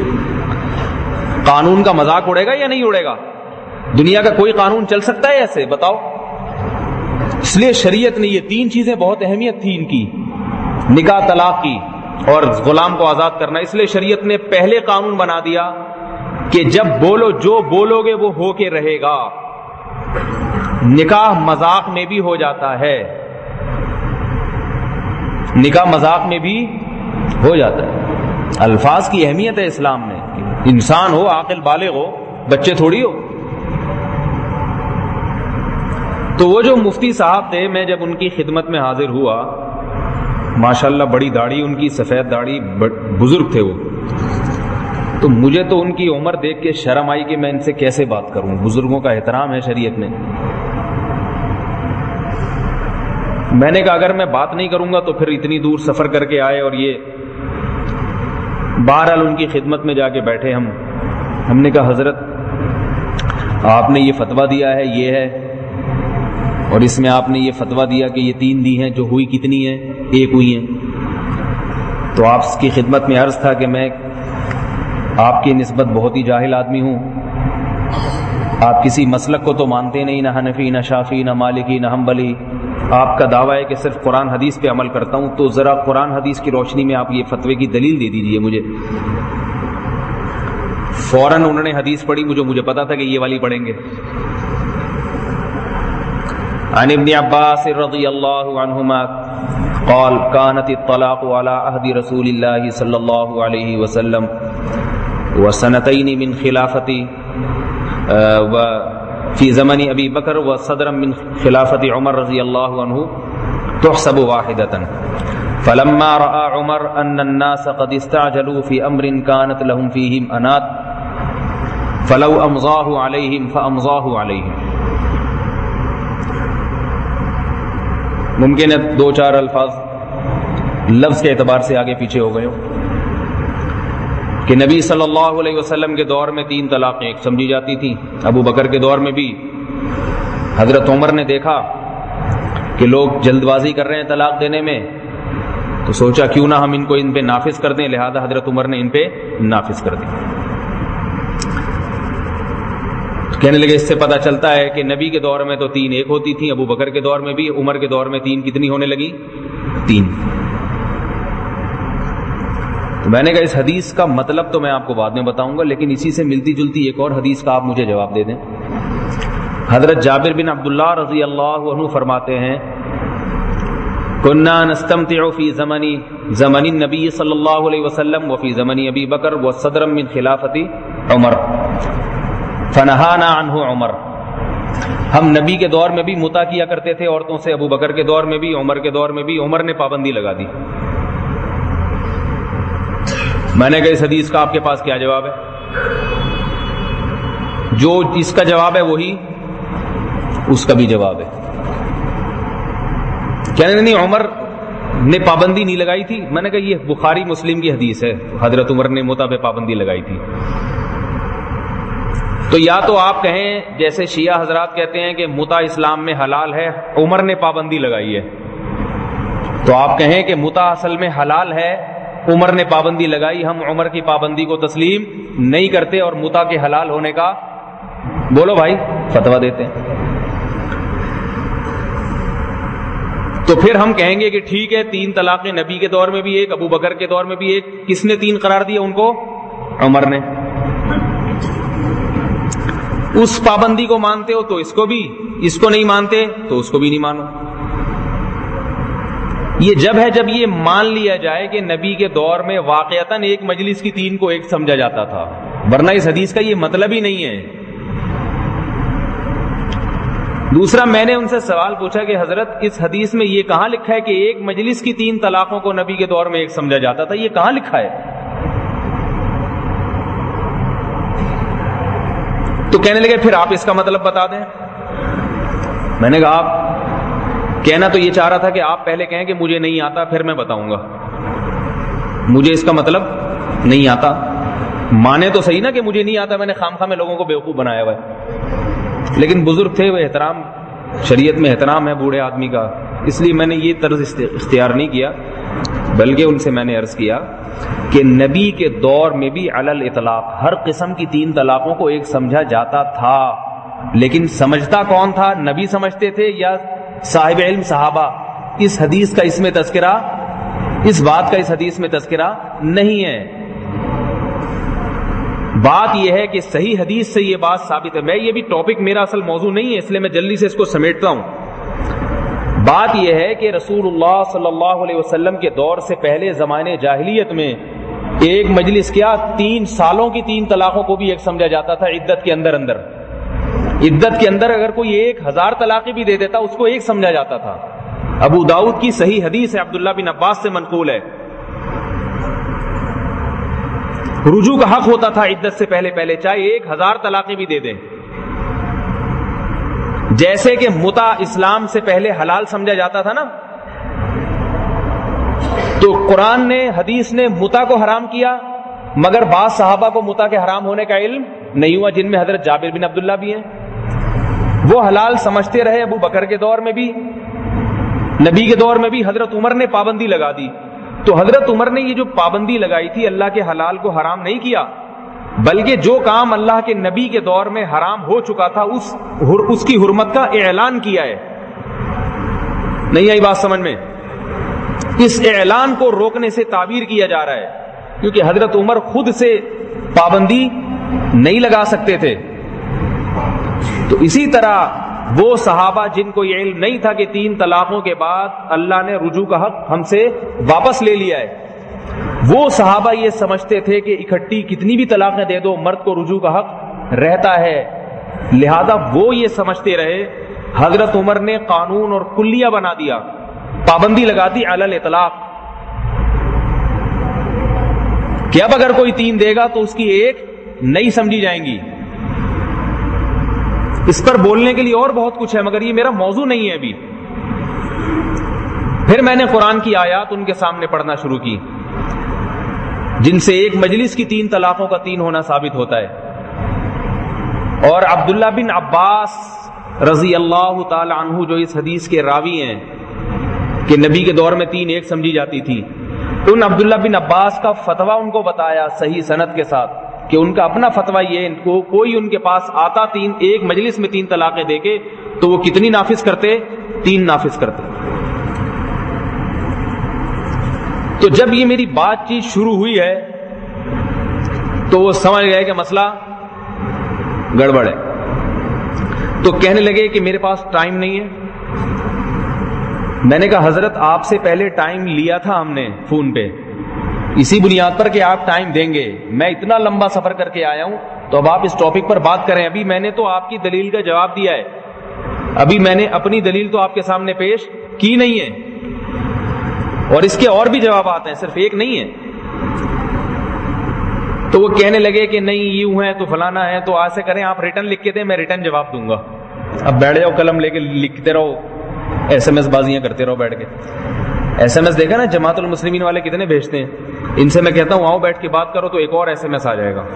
قانون کا مذاق اڑے گا یا نہیں اڑے گا؟ دنیا کا کوئی قانون چل سکتا ہے ایسے؟ بتاؤ. اس لیے شریعت نے یہ 3 چیزیں بہت اہمیت تھی ان کی، نکاح طلاق کی اور غلام کو آزاد کرنا. اس لیے شریعت نے پہلے قانون بنا دیا کہ جب بولو، جو بولو گے وہ ہو کے رہے گا. نکاح مذاق میں بھی ہو جاتا ہے، نکاح مذاق میں بھی ہو جاتا ہے. الفاظ کی اہمیت ہے اسلام میں. انسان ہو، عاقل بالغ ہو، بچے تھوڑی ہو. تو وہ جو مفتی صاحب تھے، میں جب ان کی خدمت میں حاضر ہوا، ماشاءاللہ بڑی داڑھی ان کی، سفید داڑھی، بزرگ تھے وہ. تو مجھے تو ان کی عمر دیکھ کے شرم آئی کہ میں ان سے کیسے بات کروں. بزرگوں کا احترام ہے شریعت میں. میں نے کہا اگر میں بات نہیں کروں گا تو پھر اتنی دور سفر کر کے آئے اور یہ. بہرحال ان کی خدمت میں جا کے بیٹھے ہم نے کہا حضرت آپ نے یہ فتویٰ دیا ہے، یہ ہے، اور اس میں آپ نے یہ فتویٰ دیا کہ یہ 3 دی ہیں، جو ہوئی کتنی ہیں؟ 1 ہوئی ہیں. تو آپ کی خدمت میں عرض تھا کہ میں آپ کی نسبت بہت ہی جاہل آدمی ہوں، آپ کسی مسلک کو تو مانتے نہیں، نہ حنفی نہ شافی نہ مالکی نہ حنبلی. آپ کا دعویٰ ہے کہ صرف قرآن حدیث پہ عمل کرتا ہوں، تو ذرا قرآن حدیث کی روشنی میں آپ یہ فتوے کی دلیل دے دیجئے مجھے. فوراً انہوں نے حدیث پڑھی، مجھے پتا تھا کہ یہ والی پڑھیں گے. عن ابن عباس رضی اللہ عنہما قال كانت الطلاق على عهد رسول الله صلی اللہ علیہ وسلم وسنتين من خلافتي وفي زمن ابی بکر وصدرا من خلافت عمر رضی اللہ عنہ تحسب واحدة فلما رأى عمر ان الناس قد استعجلوا في امر كانت لهم فيهم انات فلو امضاه عليهم فامضاه عليهم. ممکن ہے دو چار الفاظ لفظ کے اعتبار سے آگے پیچھے ہو گئے ہو کہ نبی صلی اللہ علیہ وسلم کے دور میں 3 طلاقیں ایک سمجھی جاتی تھیں. ابو بکر کے دور میں بھی حضرت عمر نے دیکھا کہ لوگ جلد بازی کر رہے ہیں طلاق دینے میں، تو سوچا کیوں نہ ہم ان کو ان پہ نافذ کر دیں، لہذا حضرت عمر نے ان پہ نافذ کر دی. کہنے لگے اس سے پتہ چلتا ہے کہ نبی کے دور میں تو 3 ایک ہوتی تھیں، ابو بکر کے دور میں بھی، عمر کے دور میں 3 کتنی ہونے لگی؟ 3. تو میں نے کہا اس حدیث کا مطلب تو میں آپ کو بعد میں بتاؤں گا، لیکن اسی سے ملتی جلتی ایک اور حدیث کا آپ مجھے جواب دے دیں. حضرت جابر بن عبداللہ رضی اللہ عنہ فرماتے ہیں كنا نستمتع في زمن النبي صلی اللہ علیہ وسلم وفي زمن ابی بکر وصدرا من خلافت عمر فنہانا عنہ عمر. ہم نبی کے دور میں بھی متع کیا کرتے تھے عورتوں سے، ابو بکر کے دور میں بھی، عمر کے دور میں بھی. عمر نے پابندی لگا دی. میں نے کہا اس حدیث کا آپ کے پاس کیا جواب ہے؟ جو اس کا جواب ہے وہی اس کا بھی جواب ہے. کہنے نہیں عمر نے پابندی نہیں لگائی تھی. میں نے کہا یہ بخاری مسلم کی حدیث ہے، حضرت عمر نے متع پہ پابندی لگائی تھی. تو یا تو آپ کہیں جیسے شیعہ حضرات کہتے ہیں کہ متع اسلام میں حلال ہے، عمر نے پابندی لگائی ہے، تو آپ کہیں کہ متع اصل میں حلال ہے، عمر نے پابندی لگائی، ہم عمر کی پابندی کو تسلیم نہیں کرتے اور متع کے حلال ہونے کا بولو بھائی فتویٰ دیتے ہیں. تو پھر ہم کہیں گے کہ ٹھیک ہے 3 طلاقیں نبی کے دور میں بھی ایک، ابو بکر کے دور میں بھی ایک. کس نے 3 قرار دیا ان کو؟ عمر نے. اس پابندی کو مانتے ہو تو اس کو بھی، اس کو نہیں مانتے تو اس کو بھی نہیں مانو. یہ جب ہے جب یہ مان لیا جائے کہ نبی کے دور میں واقعتاً ایک مجلس کی 3 کو ایک سمجھا جاتا تھا، ورنہ اس حدیث کا یہ مطلب ہی نہیں ہے. دوسرا میں نے ان سے سوال پوچھا کہ حضرت اس حدیث میں یہ کہاں لکھا ہے کہ ایک مجلس کی 3 طلاقوں کو نبی کے دور میں ایک سمجھا جاتا تھا؟ یہ کہاں لکھا ہے؟ تو کہنے لگے پھر آپ اس کا مطلب بتا دیں. میں نے کہا آپ کہنا تو یہ چاہ رہا تھا کہ آپ پہلے کہیں کہ مجھے نہیں آتا پھر میں بتاؤں گا. مجھے اس کا مطلب نہیں آتا مانے تو صحیح نا کہ مجھے نہیں آتا، میں نے خام خواہ میں لوگوں کو بیوقوف بنایا ہوا ہے. لیکن بزرگ تھے، وہ احترام، شریعت میں احترام ہے بوڑھے آدمی کا، اس لیے میں نے یہ طرز اختیار نہیں کیا، بلکہ ان سے میں نے عرض کیا کہ نبی کے دور میں بھی علی الاطلاق ہر قسم کی 3 طلاقوں کو ایک سمجھا جاتا تھا. لیکن سمجھتا کون تھا؟ نبی سمجھتے تھے یا صاحب علم صحابہ؟ اس حدیث کا اس میں تذکرہ، اس بات کا اس حدیث میں تذکرہ نہیں ہے. بات یہ ہے کہ صحیح حدیث سے یہ بات ثابت ہے. میں یہ بھی ٹاپک میرا اصل موضوع نہیں ہے، اس لیے میں جلدی سے اس کو سمیٹتا ہوں. بات یہ ہے کہ رسول اللہ صلی اللہ علیہ وسلم کے دور سے پہلے زمانے جاہلیت میں ایک مجلس کیا 3 سالوں کی 3 طلاقوں کو بھی ایک سمجھا جاتا تھا. عدت کے اندر عدت کے اندر اگر کوئی 1000 طلاقیں بھی دے دیتا اس کو ایک سمجھا جاتا تھا. ابو داؤد کی صحیح حدیث ہے، عبداللہ بن عباس سے منقول ہے. رجوع کا حق ہوتا تھا عدت سے پہلے چاہے 1000 طلاقیں بھی دے دیں. جیسے کہ متع اسلام سے پہلے حلال سمجھا جاتا تھا نا، تو قرآن نے، حدیث نے متع کو حرام کیا، مگر بعض صحابہ کو متع کے حرام ہونے کا علم نہیں ہوا، جن میں حضرت جابر بن عبداللہ بھی ہیں. وہ حلال سمجھتے رہے. ابو بکر کے دور میں بھی، نبی کے دور میں بھی حضرت عمر نے پابندی لگا دی. تو حضرت عمر نے یہ جو پابندی لگائی تھی، اللہ کے حلال کو حرام نہیں کیا، بلکہ جو کام اللہ کے نبی کے دور میں حرام ہو چکا تھا اس کی حرمت کا اعلان کیا ہے. نہیں آئی بات سمجھ میں؟ اس اعلان کو روکنے سے تعبیر کیا جا رہا ہے، کیونکہ حضرت عمر خود سے پابندی نہیں لگا سکتے تھے. تو اسی طرح وہ صحابہ جن کو یہ علم نہیں تھا کہ 3 طلاقوں کے بعد اللہ نے رجوع کا حق ہم سے واپس لے لیا ہے، وہ صحابہ یہ سمجھتے تھے کہ اکٹھی کتنی بھی طلاقیں دے دو مرد کو رجوع کا حق رہتا ہے، لہذا وہ یہ سمجھتے رہے حضرت عمر نے قانون اور کلیہ بنا دیا، پابندی لگا دی علی الاطلاق کہ اب اگر کوئی 3 دے گا تو اس کی 1 نہیں سمجھی جائیں گی۔ اس پر بولنے کے لیے اور بہت کچھ ہے، مگر یہ میرا موضوع نہیں ہے ابھی۔ پھر میں نے قرآن کی آیات ان کے سامنے پڑھنا شروع کی، جن سے ایک مجلس کی 3 طلاقوں کا 3 ہونا ثابت ہوتا ہے، اور عبداللہ بن عباس رضی اللہ تعالی عنہ جو اس حدیث کے راوی ہیں کہ نبی کے دور میں 3 1 سمجھی جاتی تھی، ان عبداللہ بن عباس کا فتویٰ ان کو بتایا صحیح سند کے ساتھ کہ ان کا اپنا فتویٰ یہ، ان کو کوئی ان کے پاس آتا 3 ایک مجلس میں 3 طلاقیں دے کے تو وہ کتنی نافذ کرتے؟ 3 نافذ کرتے۔ تو جب یہ میری بات چیت شروع ہوئی ہے تو وہ سمجھ گئے کہ مسئلہ گڑبڑ ہے، تو کہنے لگے کہ میرے پاس ٹائم نہیں ہے۔ میں نے کہا حضرت آپ سے پہلے ٹائم لیا تھا ہم نے فون پہ، اسی بنیاد پر کہ آپ ٹائم دیں گے، میں اتنا لمبا سفر کر کے آیا ہوں، تو اب آپ اس ٹاپک پر بات کریں۔ ابھی میں نے تو آپ کی دلیل کا جواب دیا ہے، ابھی میں نے اپنی دلیل تو آپ کے سامنے پیش کی نہیں ہے، اور اس کے اور بھی جوابات ہیں، صرف ایک نہیں ہے۔ تو وہ کہنے لگے کہ نہیں یوں ہے تو فلانا ہے، تو ایسے کریں آپ ریٹن لکھ کے دیں، میں ریٹن جواب دوں گا۔ اب بیٹھ جاؤ قلم لے کے لکھتے رہو، ایس ایم ایس بازیاں کرتے رہو بیٹھ کے۔ ایس ایم ایس دیکھا نا جماعت المسلمین والے کتنے بھیجتے ہیں، ان سے میں کہتا ہوں آؤ بیٹھ کے بات کرو تو ایک اور ایس ایم ایس آ جائے گا۔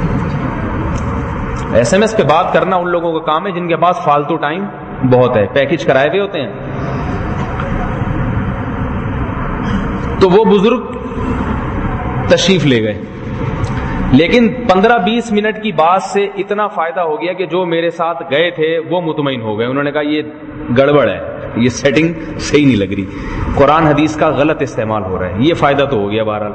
ایس ایم ایس پہ بات کرنا ان لوگوں کا کام ہے جن کے پاس فالتو ٹائم بہت ہے، پیکج کرائے ہوئے ہوتے ہیں۔ تو وہ بزرگ تشریف لے گئے، لیکن 15-20 منٹ کی بات سے اتنا فائدہ ہو گیا کہ جو میرے ساتھ گئے تھے وہ مطمئن ہو گئے، انہوں نے کہا یہ گڑبڑ ہے، یہ سیٹنگ صحیح نہیں لگ رہی، قرآن حدیث کا غلط استعمال ہو رہا ہے، یہ فائدہ تو ہو گیا بہرحال۔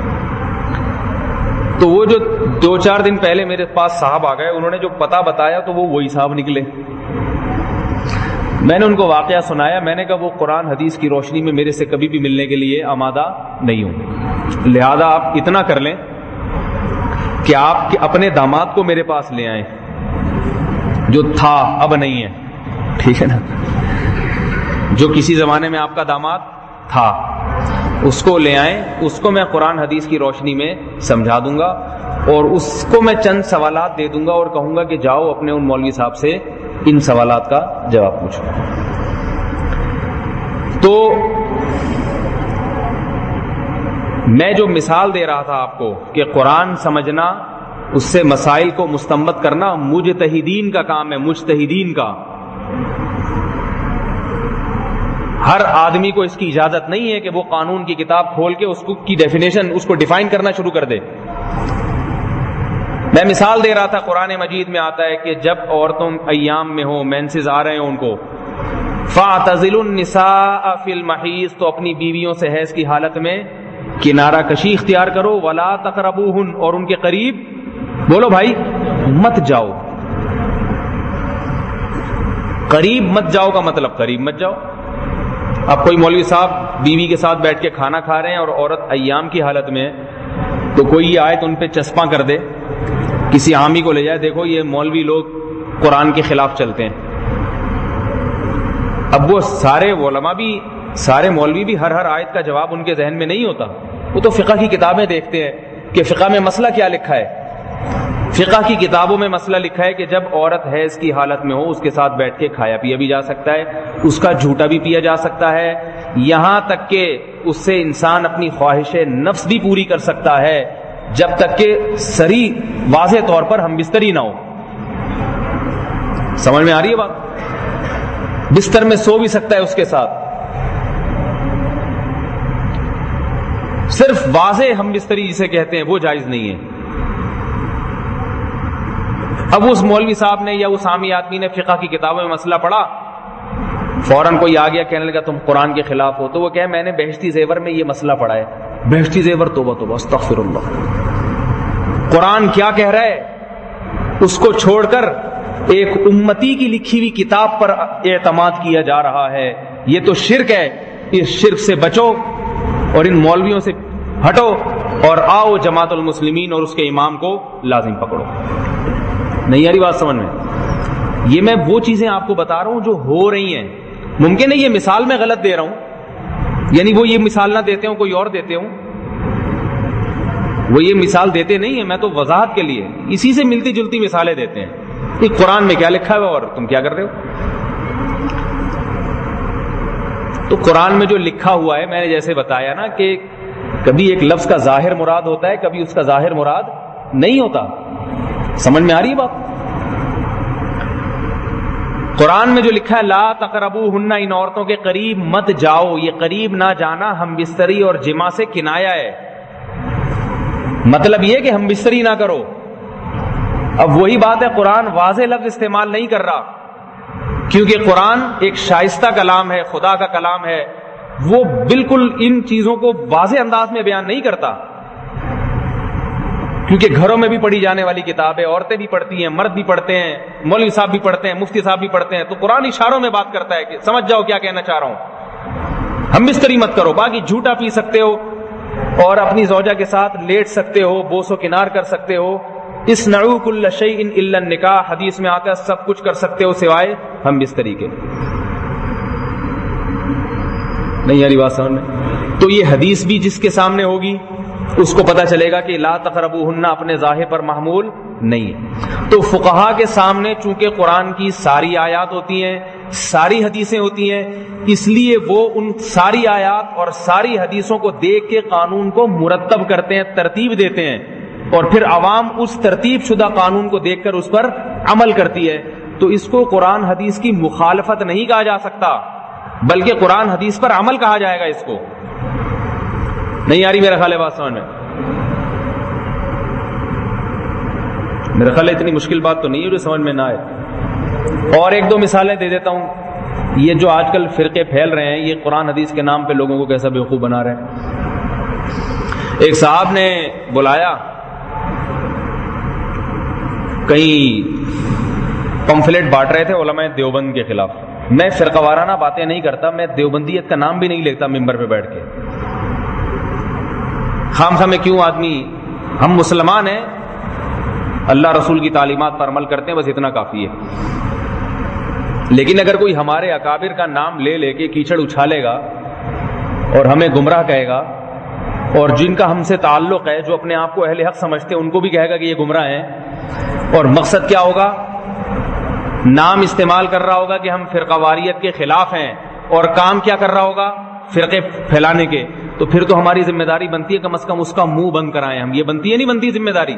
تو وہ جو 2-4 دن پہلے میرے پاس صاحب آ گئے، انہوں نے جو پتہ بتایا تو وہ وہی صاحب نکلے۔ میں نے ان کو واقعہ سنایا، میں نے کہا وہ قرآن حدیث کی روشنی میں میرے سے کبھی بھی ملنے کے لیے آمادہ نہیں ہوں، لہذا آپ اتنا کر لیں کہ آپ اپنے داماد کو میرے پاس لے آئیں، جو تھا اب نہیں ہے، ٹھیک ہے نا، جو کسی زمانے میں آپ کا داماد تھا اس کو لے آئیں، اس کو میں قرآن حدیث کی روشنی میں سمجھا دوں گا، اور اس کو میں چند سوالات دے دوں گا اور کہوں گا کہ جاؤ اپنے ان مولوی صاحب سے ان سوالات کا جواب پوچھو۔ تو میں جو مثال دے رہا تھا آپ کو کہ قرآن سمجھنا، اس سے مسائل کو مستنبط کرنا مجتہدین کا کام ہے، مجتہدین کا۔ ہر آدمی کو اس کی اجازت نہیں ہے کہ وہ قانون کی کتاب کھول کے اس کی ڈیفینیشن، اس کو ڈیفائن کرنا شروع کر دے۔ میں مثال دے رہا تھا، قرآن مجید میں آتا ہے کہ جب عورتوں ایام میں ہو، مینسز آ رہے ہیں ان کو، فَاعْتَزِلُوا النِّسَاءَ فِي الْمَحِيضِ، تو اپنی بیویوں سے حیض کی حالت میں کنارہ کشی اختیار کرو، وَلَا تَقْرَبُوهُنَّ، اور ان کے قریب بولو بھائی مت جاؤ۔ قریب مت جاؤ کا مطلب قریب مت جاؤ۔ اب کوئی مولوی صاحب بیوی کے ساتھ بیٹھ کے کھانا کھا رہے ہیں اور عورت ایام کی حالت میں ہے، تو کوئی یہ آیت ان پہ چسپاں کر دے، کسی عامی کو لے جائے، دیکھو یہ مولوی لوگ قرآن کے خلاف چلتے ہیں۔ اب وہ سارے علماء بھی، سارے مولوی بھی ہر آیت کا جواب ان کے ذہن میں نہیں ہوتا، وہ تو فقہ کی کتابیں دیکھتے ہیں کہ فقہ میں مسئلہ کیا لکھا ہے۔ فقہ کی کتابوں میں مسئلہ لکھا ہے کہ جب عورت حیض کی حالت میں ہو اس کے ساتھ بیٹھ کے کھایا پیا بھی جا سکتا ہے، اس کا جھوٹا بھی پیا جا سکتا ہے، یہاں تک کہ اس سے انسان اپنی خواہش نفس بھی پوری کر سکتا ہے، جب تک کہ سری واضح طور پر ہم بستری نہ ہو۔ سمجھ میں آ رہی ہے بات؟ بستر میں سو بھی سکتا ہے اس کے ساتھ، صرف واضح ہم بستری جسے کہتے ہیں وہ جائز نہیں ہے۔ اب اس مولوی صاحب نے یا اس عامی آدمی نے فقہ کی کتابوں میں مسئلہ پڑھا، فوراً کوئی آ گیا کہنے لگا تم قرآن کے خلاف ہو، تو وہ کہ میں نے بہشتی زیور میں یہ مسئلہ پڑھا ہے۔ بہشتی زیور، توبہ توبہ استغفر اللہ، قرآن کیا کہہ رہا ہے اس کو چھوڑ کر ایک امتی کی لکھی ہوئی کتاب پر اعتماد کیا جا رہا ہے، یہ تو شرک ہے، اس شرک سے بچو اور ان مولویوں سے ہٹو اور آؤ جماعت المسلمین اور اس کے امام کو لازم پکڑو۔ نہیں آ رہی بات سمجھ میں؟ یہ میں وہ چیزیں آپ کو بتا رہا ہوں جو ہو رہی ہیں. ممکن ہے یہ مثال میں غلط دے رہا ہوں، یعنی وہ یہ مثال نہ دیتے ہوں، کوئی اور دیتے ہوں. وہ یہ مثال دیتے نہیں ہیں، میں تو وضاحت کے لیے اسی سے ملتی جلتی مثالیں دیتے ہیں کہ قرآن میں کیا لکھا ہے اور تم کیا کر رہے ہو. تو قرآن میں جو لکھا ہوا ہے، میں نے جیسے بتایا نا کہ کبھی ایک لفظ کا ظاہر مراد ہوتا ہے، کبھی اس کا ظاہر مراد نہیں ہوتا. سمجھ میں آ رہی ہے بات؟ قرآن میں جو لکھا ہے لا تقربوہن، ان عورتوں کے قریب مت جاؤ، یہ قریب نہ جانا ہم بستری اور جماع سے کنایا ہے. مطلب یہ کہ ہم بستری نہ کرو. اب وہی بات ہے، قرآن واضح لفظ استعمال نہیں کر رہا، کیونکہ قرآن ایک شائستہ کلام ہے، خدا کا کلام ہے، وہ بالکل ان چیزوں کو واضح انداز میں بیان نہیں کرتا. کیونکہ گھروں میں بھی پڑھی جانے والی کتاب ہے، عورتیں بھی پڑھتی ہیں، مرد بھی پڑھتے ہیں، مولوی صاحب بھی پڑھتے ہیں، مفتی صاحب بھی پڑھتے ہیں. تو قرآن اشاروں میں بات کرتا ہے کہ سمجھ جاؤ کیا کہنا چاہ رہا ہوں. ہم بستری مت کرو، باقی جھوٹا پی سکتے ہو اور اپنی زوجہ کے ساتھ لیٹ سکتے ہو، بوس و کنار کر سکتے ہو. اصنعوا کل شیء الا النکاح، حدیث میں آتا ہے سب کچھ کر سکتے ہو سوائے ہم بستری کے. نہیں یاری بات سمجھ میں؟ تو یہ حدیث بھی جس کے سامنے ہوگی اس کو پتا چلے گا کہ لا تقربوہن اپنے ظاہر پر محمول نہیں ہے. تو فقہا کے سامنے چونکہ قرآن کی ساری آیات ہوتی ہیں، ساری حدیثیں ہوتی ہیں، اس لیے وہ ان ساری آیات اور ساری حدیثوں کو دیکھ کے قانون کو مرتب کرتے ہیں، ترتیب دیتے ہیں، اور پھر عوام اس ترتیب شدہ قانون کو دیکھ کر اس پر عمل کرتی ہے. تو اس کو قرآن حدیث کی مخالفت نہیں کہا جا سکتا، بلکہ قرآن حدیث پر عمل کہا جائے گا اس کو. نہیں آ رہی میرا خیال ہے بات سمجھ میں؟ میرا خیال ہے اتنی مشکل بات تو نہیں ہے جو سمجھ میں نہ آئے. اور ایک دو مثالیں دے دیتا ہوں. یہ جو آج کل فرقے پھیل رہے ہیں، یہ قرآن حدیث کے نام پہ لوگوں کو کیسا بیوقوف بنا رہے ہیں. ایک صاحب نے بلایا، کئی پمفلیٹ بانٹ رہے تھے علماء دیوبند کے خلاف. میں فرقہ وارانہ باتیں نہیں کرتا، میں دیوبندیت کا نام بھی نہیں لیتا ممبر پہ بیٹھ کے. خام خواہ میں کیوں آدمی، ہم مسلمان ہیں، اللہ رسول کی تعلیمات پر عمل کرتے ہیں، بس اتنا کافی ہے. لیکن اگر کوئی ہمارے اکابر کا نام لے لے کے کیچڑ اچھالے گا اور ہمیں گمراہ کہے گا، اور جن کا ہم سے تعلق ہے، جو اپنے آپ کو اہل حق سمجھتے ہیں، ان کو بھی کہے گا کہ یہ گمراہ ہیں، اور مقصد کیا ہوگا؟ نام استعمال کر رہا ہوگا کہ ہم فرقہ واریت کے خلاف ہیں، اور کام کیا کر رہا ہوگا؟ فرقے پھیلانے کے. تو پھر تو ہماری ذمہ داری بنتی ہے کم از کم اس کا منہ بند کرائیں ہم. یہ بنتی ہے نہیں بنتی ذمہ داری؟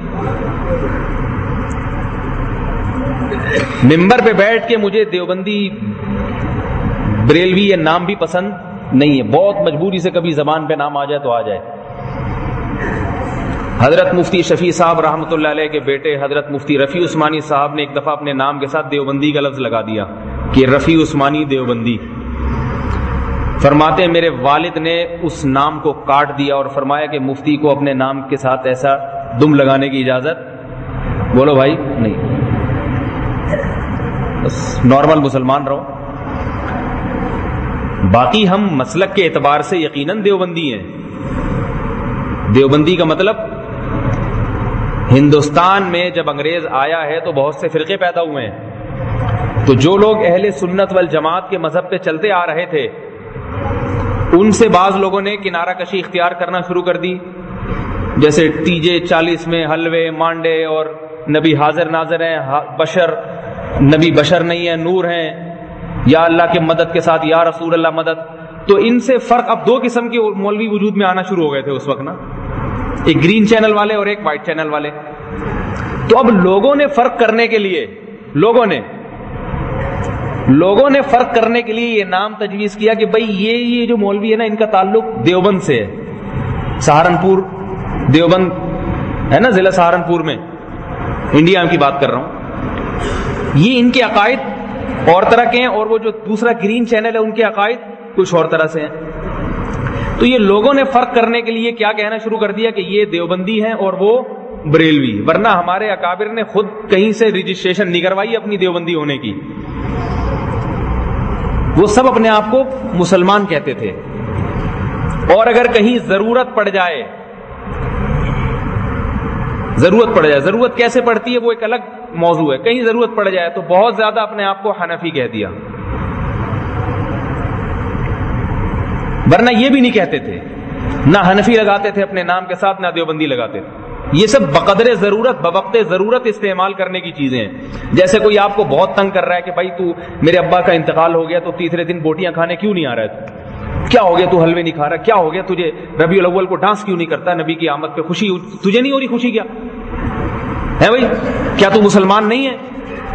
ممبر پہ بیٹھ کے مجھے دیوبندی بریلوی یہ نام بھی پسند نہیں ہے، بہت مجبوری سے کبھی زبان پہ نام آ جائے تو آ جائے. حضرت مفتی شفیع صاحب رحمۃ اللہ علیہ کے بیٹے حضرت مفتی رفیع عثمانی صاحب نے ایک دفعہ اپنے نام کے ساتھ دیوبندی کا لفظ لگا دیا کہ رفیع عثمانی دیوبندی. فرماتے ہیں میرے والد نے اس نام کو کاٹ دیا اور فرمایا کہ مفتی کو اپنے نام کے ساتھ ایسا دم لگانے کی اجازت، بولو بھائی، نہیں، بس نارمل مسلمان رہو. باقی ہم مسلک کے اعتبار سے یقیناً دیوبندی ہیں. دیوبندی کا مطلب ہندوستان میں جب انگریز آیا ہے تو بہت سے فرقے پیدا ہوئے ہیں. تو جو لوگ اہل سنت والجماعت کے مذہب پہ چلتے آ رہے تھے، ان سے بعض لوگوں نے کنارہ کشی اختیار کرنا شروع کر دی، جیسے TJ 40 میں حلوے مانڈے اور نبی حاضر ناظر ہیں، بشر نبی بشر نہیں ہے، نور ہیں، یا اللہ کے مدد کے ساتھ یا رسول اللہ مدد. تو ان سے فرق، اب دو قسم کے مولوی وجود میں آنا شروع ہو گئے تھے اس وقت نا، ایک گرین چینل والے اور ایک وائٹ چینل والے. تو اب لوگوں نے فرق کرنے کے لیے لوگوں نے فرق کرنے کے لیے یہ نام تجویز کیا کہ بھائی یہ جو مولوی ہے نا، ان کا تعلق دیوبند سے ہے. سہارنپور دیوبند ہے نا، ضلع سہارنپور میں، انڈیا کی بات کر رہا ہوں. یہ ان کے عقائد اور طرح کے ہیں، اور وہ جو دوسرا گرین چینل ہے ان کے عقائد کچھ اور طرح سے ہیں. تو یہ لوگوں نے فرق کرنے کے لیے کیا کہنا شروع کر دیا کہ یہ دیوبندی ہیں اور وہ بریلوی. ورنہ ہمارے اکابر نے خود کہیں سے رجسٹریشن نہیں کروائی اپنی دیوبندی ہونے کی. وہ سب اپنے آپ کو مسلمان کہتے تھے. اور اگر کہیں ضرورت پڑ جائے ضرورت کیسے پڑتی ہے وہ ایک الگ موضوع ہے, کہیں ضرورت پڑ جائے تو بہت زیادہ اپنے آپ کو حنفی کہہ دیا, ورنہ یہ بھی نہیں کہتے تھے, نہ حنفی لگاتے تھے اپنے نام کے ساتھ, نہ دیوبندی لگاتے تھے. یہ سب بقدر ضرورت بوقت ضرورت استعمال کرنے کی چیزیں ہیں. جیسے کوئی آپ کو بہت تنگ کر رہا ہے کہ بھائی تو میرے ابا کا انتقال ہو گیا تو تیسرے دن بوٹیاں کھانے کیوں نہیں آ رہا ہے, کیا ہو گیا تو حلوے نہیں کھا رہا, کیا ہو گیا تجھے ربیع الاول کو ڈانس کیوں نہیں کرتا, نبی کی آمد پہ خوشی تجھے نہیں ہو رہی, خوشی کیا ہے بھائی, کیا تو مسلمان نہیں ہے,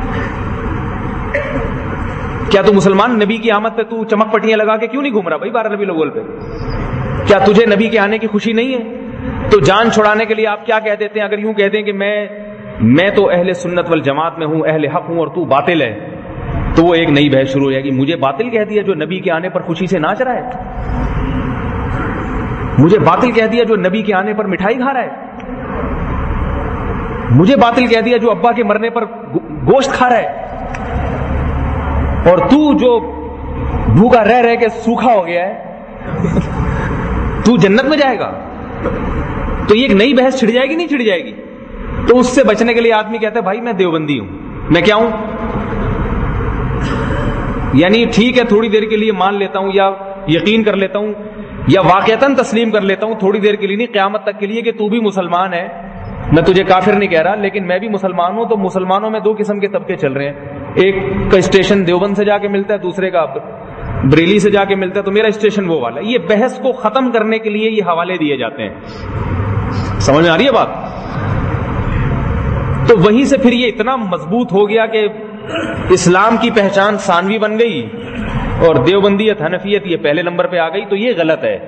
کیا تو مسلمان نبی کی آمد پہ تو چمک پٹیاں لگا کے کیوں نہیں گھوم رہا بھائی 12 ربیع الاول پہ, کیا تجھے نبی کے آنے کی خوشی نہیں ہے؟ تو جان چھڑانے کے لیے آپ کیا کہہ دیتے ہیں, اگر یوں کہہ دیں کہ میں تو اہل سنت والجماعت میں ہوں, اہل حق ہوں اور تو باطل ہے, تو وہ ایک نئی بحث شروع ہو جائے گی. مجھے باطل کہہ دیا جو نبی کے آنے پر خوشی سے ناچ رہا ہے, مجھے باطل کہہ دیا جو نبی کے آنے پر مٹھائی کھا رہا ہے, مجھے باطل کہہ دیا جو ابا کے مرنے پر گوشت کھا رہا ہے, اور تو جو بھوکا رہ رہ کے سوکھا ہو گیا ہے تو جنت میں جائے گا. تو یہ ایک نئی بحث چھڑ جائے گی نہیں چھڑ جائے گی. تو اس سے بچنے کے لیے آدمی کہتا ہے بھائی میں دیوبندی ہوں, میں کیا ہوں, یعنی ٹھیک ہے تھوڑی دیر کے لیے مان لیتا ہوں یا یقین کر لیتا ہوں یا واقعتاً تسلیم کر لیتا ہوں, تھوڑی دیر کے لیے نہیں, قیامت تک کے لیے, کہ تو بھی مسلمان ہے, میں تجھے کافر نہیں کہہ رہا لیکن میں بھی مسلمان ہوں. تو مسلمانوں میں 2 قسم کے طبقے چل رہے ہیں, ایک کا اسٹیشن دیوبند سے جا کے ملتا ہے, دوسرے کا بریلی سے جا کے ملتا ہے, تو میرا اسٹیشن وہ والا ہے. یہ بحث کو ختم کرنے کے لیے یہ حوالے دیے جاتے ہیں. سمجھ میں آ رہی ہے بات؟ تو وہیں سے پھر یہ اتنا مضبوط ہو گیا کہ اسلام کی پہچان ثانوی بن گئی اور دیوبندیت حنفیت یہ پہلے نمبر پہ آ گئی. تو یہ غلط ہے.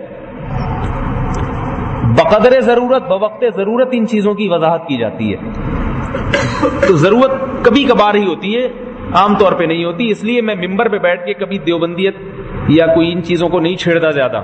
بقدر ضرورت بوقت ضرورت ان چیزوں کی وضاحت کی جاتی ہے. تو ضرورت کبھی کبھار ہی ہوتی ہے, عام طور پہ نہیں ہوتی. اس لیے میں ممبر پہ بیٹھ کے کبھی دیوبندیت یا کوئی ان چیزوں کو نہیں چھیڑتا زیادہ.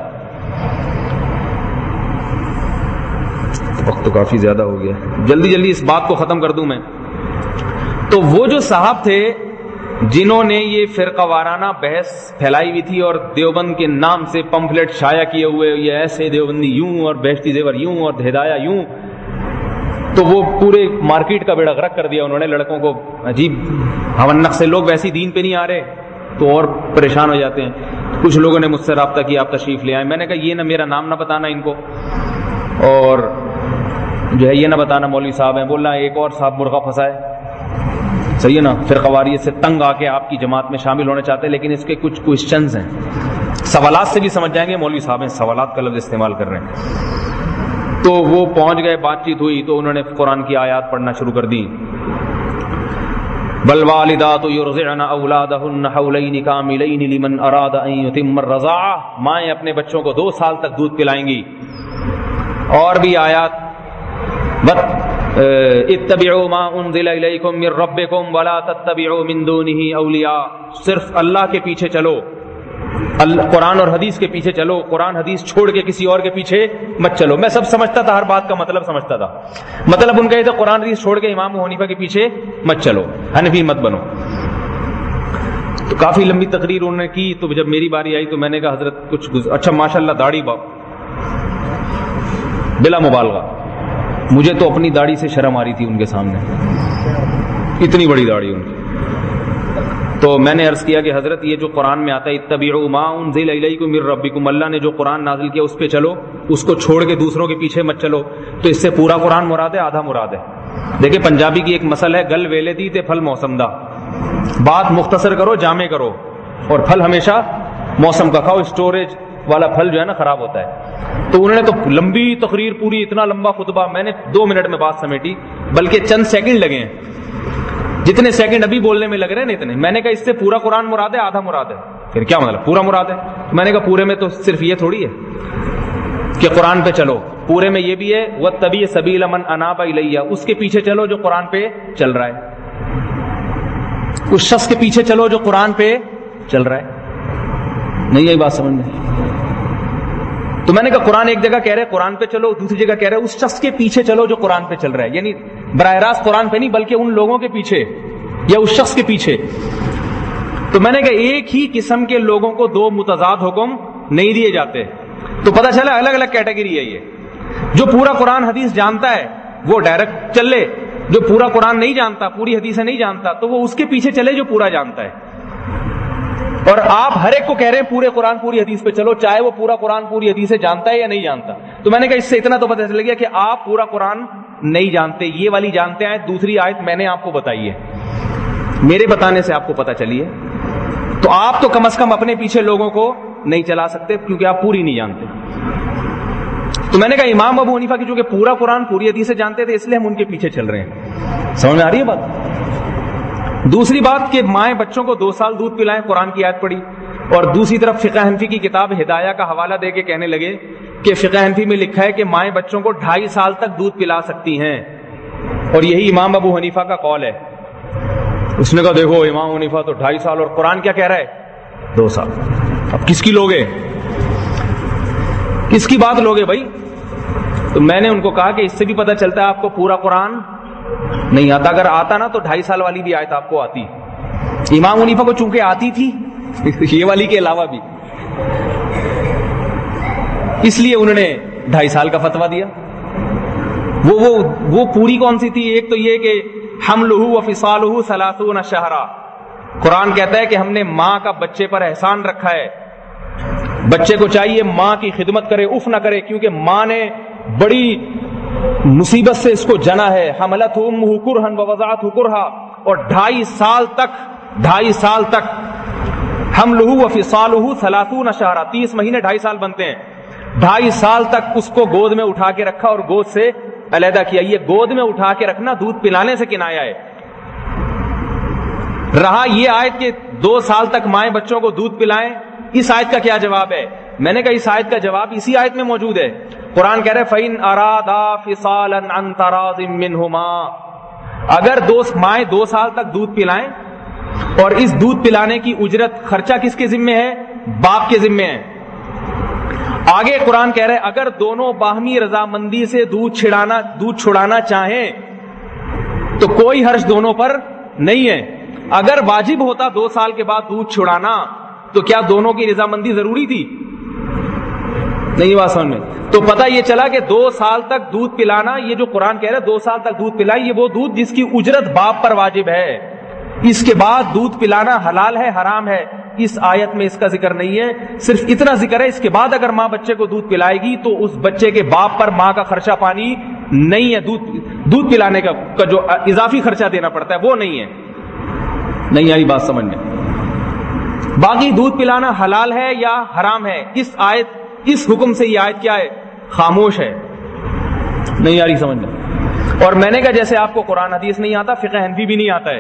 وقت تو کافی زیادہ ہو گیا, جلدی جلدی اس بات کو ختم کر دوں میں. تو وہ جو صاحب تھے جنہوں نے یہ فرقہ وارانہ بحث پھیلائی ہوئی تھی اور دیوبند کے نام سے پمفلٹ شائع کیے ہوئے, یہ ایسے دیوبندی یوں اور بہشتی زیور یوں اور ہدایہ یوں, تو وہ پورے مارکیٹ کا بیڑا غرق کر دیا انہوں نے. لڑکوں کو عجیب ہونق سے, لوگ ویسی دین پہ نہیں آ رہے تو اور پریشان ہو جاتے ہیں. کچھ لوگوں نے مجھ سے رابطہ کیا, آپ تشریف لے آئے. میں نے کہا یہ نہ میرا نام نہ بتانا ان کو, اور جو ہے یہ نہ بتانا مولوی صاحب ہیں. بولنا ایک اور صاحب مرغا پھنسائے, صحیح ہے نا, فرقہ واریت سے تنگ آ کے آپ کی جماعت میں شامل ہونا چاہتے ہیں, لیکن اس کے کچھ کوسچنز ہیں, سوالات سے بھی سمجھ جائیں گے مولوی صاحب ہیں, سوالات کا لفظ استعمال کر رہے ہیں. تو وہ پہنچ گئے, بات چیت ہوئی تو انہوں نے قرآن کی آیات پڑھنا شروع کر دی. والوالدات یرضعن اولادہن حولین کاملین لمن اراد ان یتم الرضاعہ, مائیں اپنے بچوں کو 2 سال تک دودھ پلائیں گی. اور بھی آیات, اتبعوا ما انزل الیکم من ربکم ولا تتبعوا من دونہ اولیاء, صرف اللہ کے پیچھے چلو, قرآن اور حدیث کے پیچھے چلو, قرآن حدیث چھوڑ کے کسی اور کے پیچھے مت چلو. میں سب سمجھتا تھا, ہر بات کا مطلب سمجھتا تھا. مطلب ان کا یہ تھا قرآن حدیث چھوڑ کے امام ابو حنیفہ کے پیچھے مت چلو, حنفی مت بنو. تو کافی لمبی تقریر انہوں نے کی. تو جب میری باری آئی تو میں نے کہا حضرت کچھ اچھا ماشاءاللہ داڑھی بلا مبالغہ, مجھے تو اپنی داڑھی سے شرم آ رہی تھی ان کے سامنے, اتنی بڑی داڑھی ان کی. تو میں نے عرض کیا کہ حضرت یہ جو قرآن میں آتا ہے اتبعوا ما انزل الیکم من ربکم, اللہ نے جو قرآن نازل کیا اس پہ چلو, اس کو چھوڑ کے دوسروں کے پیچھے مت چلو. تو اس سے پورا قرآن مراد ہے, آدھا مراد ہے؟ دیکھیں پنجابی کی ایک مسل ہے, گل ویلے دی تے پھل موسم دا, بات مختصر کرو جامع کرو, اور پھل ہمیشہ موسم کا کھاؤ. اسٹوریج والا پھل جو ہے نا خراب ہوتا ہے. تو انہوں نے تو لمبی تقریر, پوری اتنا لمبا خطبہ, میں نے 2 منٹ میں بات سمیٹی, بلکہ چند سیکنڈ لگے ہیں, جتنے سیکنڈ ابھی بولنے میں لگ رہے ہیں نا اتنے. میں نے کہا اس سے پورا قرآن مراد ہے آدھا مراد ہے؟ پھر کیا مطلب پورا مراد ہے؟ میں نے کہا پورے میں تو صرف یہ تھوڑی ہے کہ قرآن پہ چلو, پورے میں یہ بھی ہے واتبع سبیل من اناب الیہ, اس کے پیچھے چلو جو قرآن پہ چل رہا ہے, اس شخص کے پیچھے چلو جو قرآن پہ چل رہا ہے. نہیں یہی بات سمجھ میں؟ تو میں نے کہا قرآن ایک جگہ کہہ رہے قرآن پہ چلو, دوسری جگہ کہہ رہے اس شخص کے پیچھے چلو جو قرآن پہ چل رہا ہے, یعنی براہ راست قرآن پہ نہیں بلکہ ان لوگوں کے پیچھے یا اس شخص کے پیچھے. تو میں نے کہا ایک ہی قسم کے لوگوں کو 2 متضاد حکم نہیں دیے جاتے. تو پتہ چلا الگ الگ کیٹیگری ہے یہ. جو پورا قرآن حدیث جانتا ہے وہ ڈائریکٹ چل لے, جو پورا قرآن نہیں جانتا، پوری حدیثیں نہیں جانتا، تو وہ اس کے پیچھے چلے جو پورا جانتا ہے. اور آپ ہر ایک کو کہہ رہے ہیں پورے قرآن پوری حدیث پہ چلو، چاہے وہ پورا قرآن پوری حدیث سے جانتا ہے یا نہیں جانتا. تو میں نے کہا اس سے اتنا تو پتہ چل گیا کہ آپ پورا قرآن نہیں جانتے، یہ والی جانتے ہیں. دوسری آیت میں نے آپ کو بتائی ہے، میرے بتانے سے آپ کو پتہ چلی ہے. تو آپ تو کم از کم اپنے پیچھے لوگوں کو نہیں چلا سکتے کیونکہ آپ پوری نہیں جانتے. تو میں نے کہا امام ابو حنیفہ کی چونکہ پورا قرآن پوری حدیث سے جانتے تھے، اس لیے ہم ان کے پیچھے چل رہے ہیں. سمجھ میں آ رہی ہے بات؟ دوسری بات کہ مائیں بچوں کو 2 سال دودھ پلائیں، قرآن کی آیت پڑھی. اور دوسری طرف فقہ حنفی کی کتاب ہدایہ کا حوالہ دے کے کہنے لگے کہ فقہ حنفی میں لکھا ہے کہ مائیں بچوں کو 2.5 سال تک دودھ پلا سکتی ہیں، اور یہی امام ابو حنیفہ کا قول ہے. اس نے کہا دیکھو امام حنیفہ تو 2.5 سال اور قرآن کیا کہہ رہا ہے 2 سال. اب کس کی لوگے، کس کی بات لوگے بھائی؟ تو میں نے ان کو کہا کہ اس سے بھی پتہ چلتا ہے آپ کو پورا قرآن نہیں آتا. اگر آتا نا تو 2.5 سال والی بھی آیت آپ کو آتی. امام حنیفہ کو چونکہ آتی تھی یہ والی کے علاوہ بھی، اس لیے انہوں نے 2.5 سال کا فتویٰ دیا. وہ پوری کون سی تھی؟ ایک تو یہ کہ حملہ وفصالہ 30 شہرا. قرآن کہتا ہے کہ ہم نے ماں کا بچے پر احسان رکھا ہے. بچے کو چاہیے ماں کی خدمت کرے، اف نہ کرے، کیونکہ ماں نے بڑی مصیبت سے اس کو جنا ہے. حملتہ امہ کرہا ووضعتہ کرہا. اور 2.5 سال تک حملہ وفصالہ 30 شہرا، 30 مہینے 2.5 سال بنتے ہیں. 2.5 سال تک اس کو گود میں اٹھا کے رکھا اور گود سے علیحدہ کیا. یہ گود میں اٹھا کے رکھنا دودھ پلانے سے کنایا ہے. رہا یہ آیت کہ 2 سال تک مائیں بچوں کو دودھ پلائیں، اس آیت کا کیا جواب ہے؟ میں نے کہا اس آیت کا جواب اسی آیت میں موجود ہے. قرآن کہہ رہے فَإِنْ أَرَادَا فِصَالًا عَنْ تَرَاضٍ مِّنْهُمَا. اگر مائیں 2 سال تک دودھ پلائیں اور اس دودھ پلانے کی اجرت خرچہ کس کے ذمے ہے؟ باپ کے ذمے ہے. آگے قرآن کہہ رہے اگر دونوں باہمی رضامندی سے دودھ چھڑانا چاہیں تو کوئی حرج دونوں پر نہیں ہے. اگر واجب ہوتا 2 سال کے بعد دودھ چھڑانا تو کیا دونوں کی رضامندی ضروری تھی؟ نہیں بات سمجھ میں. تو پتہ یہ چلا کہ 2 سال تک دودھ پلانا، یہ جو قرآن کہہ رہا ہے 2 سال تک دودھ پلائے، یہ وہ دودھ جس کی اجرت باپ پر واجب ہے. اس کے بعد دودھ پلانا حلال ہے حرام ہے، اس آیت میں اس کا ذکر نہیں ہے. صرف اتنا ذکر ہے اس کے بعد اگر ماں بچے کو دودھ پلائے گی تو اس بچے کے باپ پر ماں کا خرچہ پانی نہیں ہے. دودھ پلانے کا جو اضافی خرچہ دینا پڑتا ہے وہ نہیں ہے. نہیں آئی بات سمجھ میں؟ باقی دودھ پلانا حلال ہے یا حرام ہے، اس حکم سے یہ آیت کیا ہے؟ خاموش ہے. نہیں آ رہی سمجھ میں؟ اور میں نے کہا جیسے آپ کو قرآن حدیث نہیں آتا، فقہ حنفی بھی نہیں آتا ہے.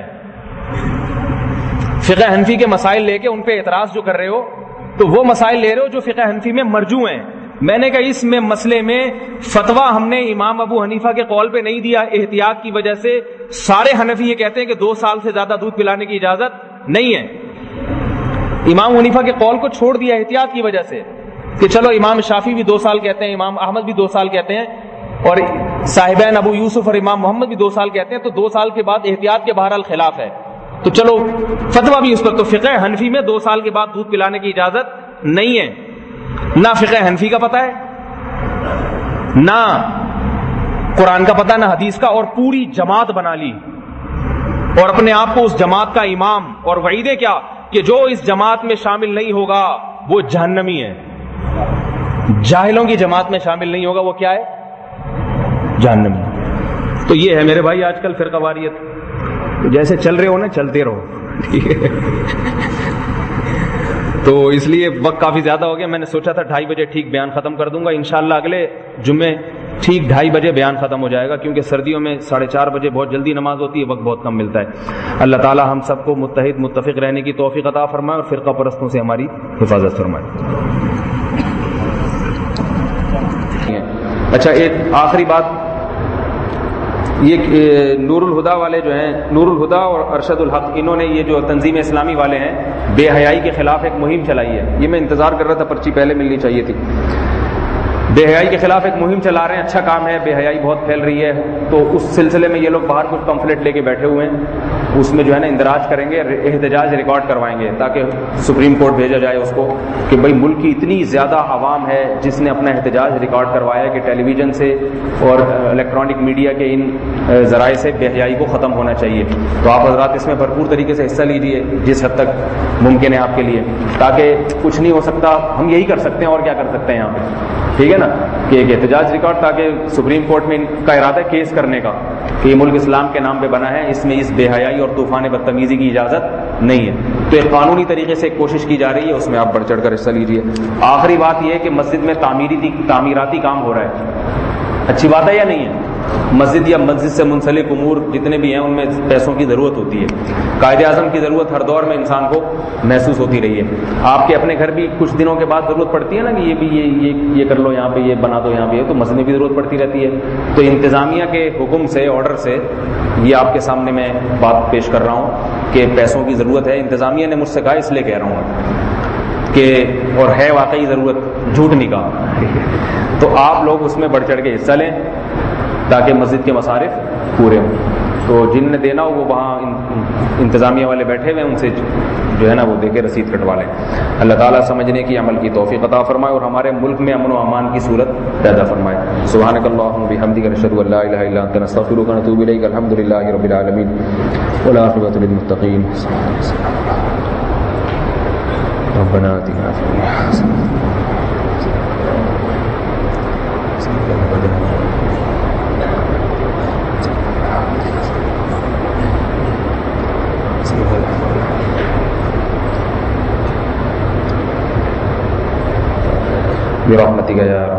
فقہ حنفی کے مسائل لے کے ان پہ اعتراض جو کر رہے ہو تو وہ مسائل لے رہے ہو جو فقہ حنفی میں مرجوع ہیں. میں نے کہا اس میں مسئلے میں فتویٰ ہم نے امام ابو حنیفہ کے قول پہ نہیں دیا احتیاط کی وجہ سے. سارے حنفی یہ کہتے ہیں کہ 2 سال سے زیادہ دودھ پلانے کی اجازت نہیں ہے. امام حنیفہ کے قول کو چھوڑ دیا احتیاط کی وجہ سے کہ چلو امام شافعی بھی 2 سال کہتے ہیں، امام احمد بھی 2 سال کہتے ہیں، اور صاحبین ابو یوسف اور امام محمد بھی 2 سال کہتے ہیں. تو 2 سال کے بعد احتیاط کے بہرحال خلاف ہے تو چلو فتویٰ بھی اس پر. تو فقہ حنفی میں 2 سال کے بعد دودھ پلانے کی اجازت نہیں ہے. نہ فقہ حنفی کا پتہ ہے، نہ قرآن کا پتہ، نہ حدیث کا. اور پوری جماعت بنا لی اور اپنے آپ کو اس جماعت کا امام. اور وعیدیں کیا کہ جو اس جماعت میں شامل نہیں ہوگا وہ جہنمی ہے. جاہلوں کی جماعت میں شامل نہیں ہوگا وہ کیا ہے؟ جہنمی. تو یہ ہے میرے بھائی آج کل فرقہ واریت. جیسے چل رہے ہو نا چلتے رہو، ٹھیک ہے؟ تو اس لیے وقت کافی زیادہ ہو گیا. میں نے سوچا تھا 2:30 بجے ٹھیک بیان ختم کر دوں گا. انشاءاللہ اگلے جمعے ٹھیک 2:30 بجے بیان ختم ہو جائے گا، کیونکہ سردیوں میں 4:30 بجے بہت جلدی نماز ہوتی ہے، وقت بہت کم ملتا ہے. اللہ تعالی ہم سب کو متحد متفق رہنے کی توفیق عطا فرمائے اور فرقہ پرستوں سے ہماری حفاظت فرمائے. اچھا ایک آخری بات، یہ نور الہدا والے جو ہیں، نور الہدا اور ارشد الحق، انہوں نے یہ جو تنظیم اسلامی والے ہیں بے حیائی کے خلاف ایک مہم چلائی ہے. یہ میں انتظار کر رہا تھا، پرچی پہلے ملنی چاہیے تھی. بے حیائی کے خلاف ایک مہم چلا رہے ہیں، اچھا کام ہے، بے حیائی بہت پھیل رہی ہے، تو اس سلسلے میں یہ لوگ باہر کچھ پمفلٹ لے کے بیٹھے ہوئے ہیں، اس میں جو ہے نا اندراج کریں گے، احتجاج ریکارڈ کروائیں گے تاکہ سپریم کورٹ بھیجا جائے اس کو کہ بھائی ملک کی اتنی زیادہ عوام ہے جس نے اپنا احتجاج ریکارڈ کروایا کہ ٹیلی ویژن سے اور الیکٹرانک میڈیا کے ان ذرائع سے بے حیائی کو ختم ہونا چاہیے۔ تو آپ حضرات اس میں بھرپور طریقے سے حصہ لیجیے جس حد تک ممکن ہے آپ کے لیے، تاکہ کچھ نہیں ہو سکتا، ہم یہی کر سکتے ہیں اور کیا کر سکتے ہیں یہاں پہ، ٹھیک ہے نا، کہ ایک احتجاج ریکارڈ، تاکہ سپریم کورٹ میں ان کا ارادہ کیس کرنے کا کہ یہ ملک اسلام کے نام پہ بنا ہے، اس میں اس بے حیائی اور طوفان بدتمیزی کی اجازت نہیں ہے۔ تو ایک قانونی طریقے سے ایک کوشش کی جا رہی ہے، اس میں آپ بڑھ چڑھ کر حصہ لیجیے۔ آخری بات یہ ہے کہ مسجد میں تعمیراتی کام ہو رہا ہے، اچھی بات ہے یا نہیں ہے؟ مسجد یا مسجد سے منسلک امور جتنے بھی ہیں ان میں پیسوں کی ضرورت ہوتی ہے، قائد اعظم کی ضرورت ہر دور میں انسان کو محسوس ہوتی رہی ہے۔ آپ کے اپنے گھر بھی کچھ دنوں کے بعد ضرورت پڑتی ہے نا کہ یہ بھی یہ کر لو، یہاں پہ یہ بنا دو، یہاں پہ تو مسجد میں بھی ضرورت پڑتی رہتی ہے۔ تو انتظامیہ کے حکم سے، آرڈر سے یہ آپ کے سامنے میں بات پیش کر رہا ہوں کہ پیسوں کی ضرورت ہے۔ انتظامیہ نے مجھ سے کہا، اس لیے کہہ رہا ہوں کہ اور ہے واقعی ضرورت، جھوٹ نہیں کہا۔ تو آپ لوگ اس میں بڑھ چڑھ کے حصہ لیں تاکہ مسجد کے مصارف پورے ہوں۔ تو جن نے دینا ہو وہ وہاں انتظامیہ والے بیٹھے ہوئے ہیں، ان سے جو ہے نا وہ دے کے رسید کٹوا لیں۔ اللہ تعالیٰ سمجھنے کی، عمل کی توفیق عطا فرمائے اور ہمارے ملک میں امن و امان کی صورت پیدا فرمائے۔ سبحانک اللہم و بحمدک، نشہد ان لا الہ الا انت، نستغفرک و نتوب الیک۔ الحمدللہ رب العالمین والعاقبۃ للمتقین۔ ربنا آتنا فی الدنیا حسنۃ برحمتک یا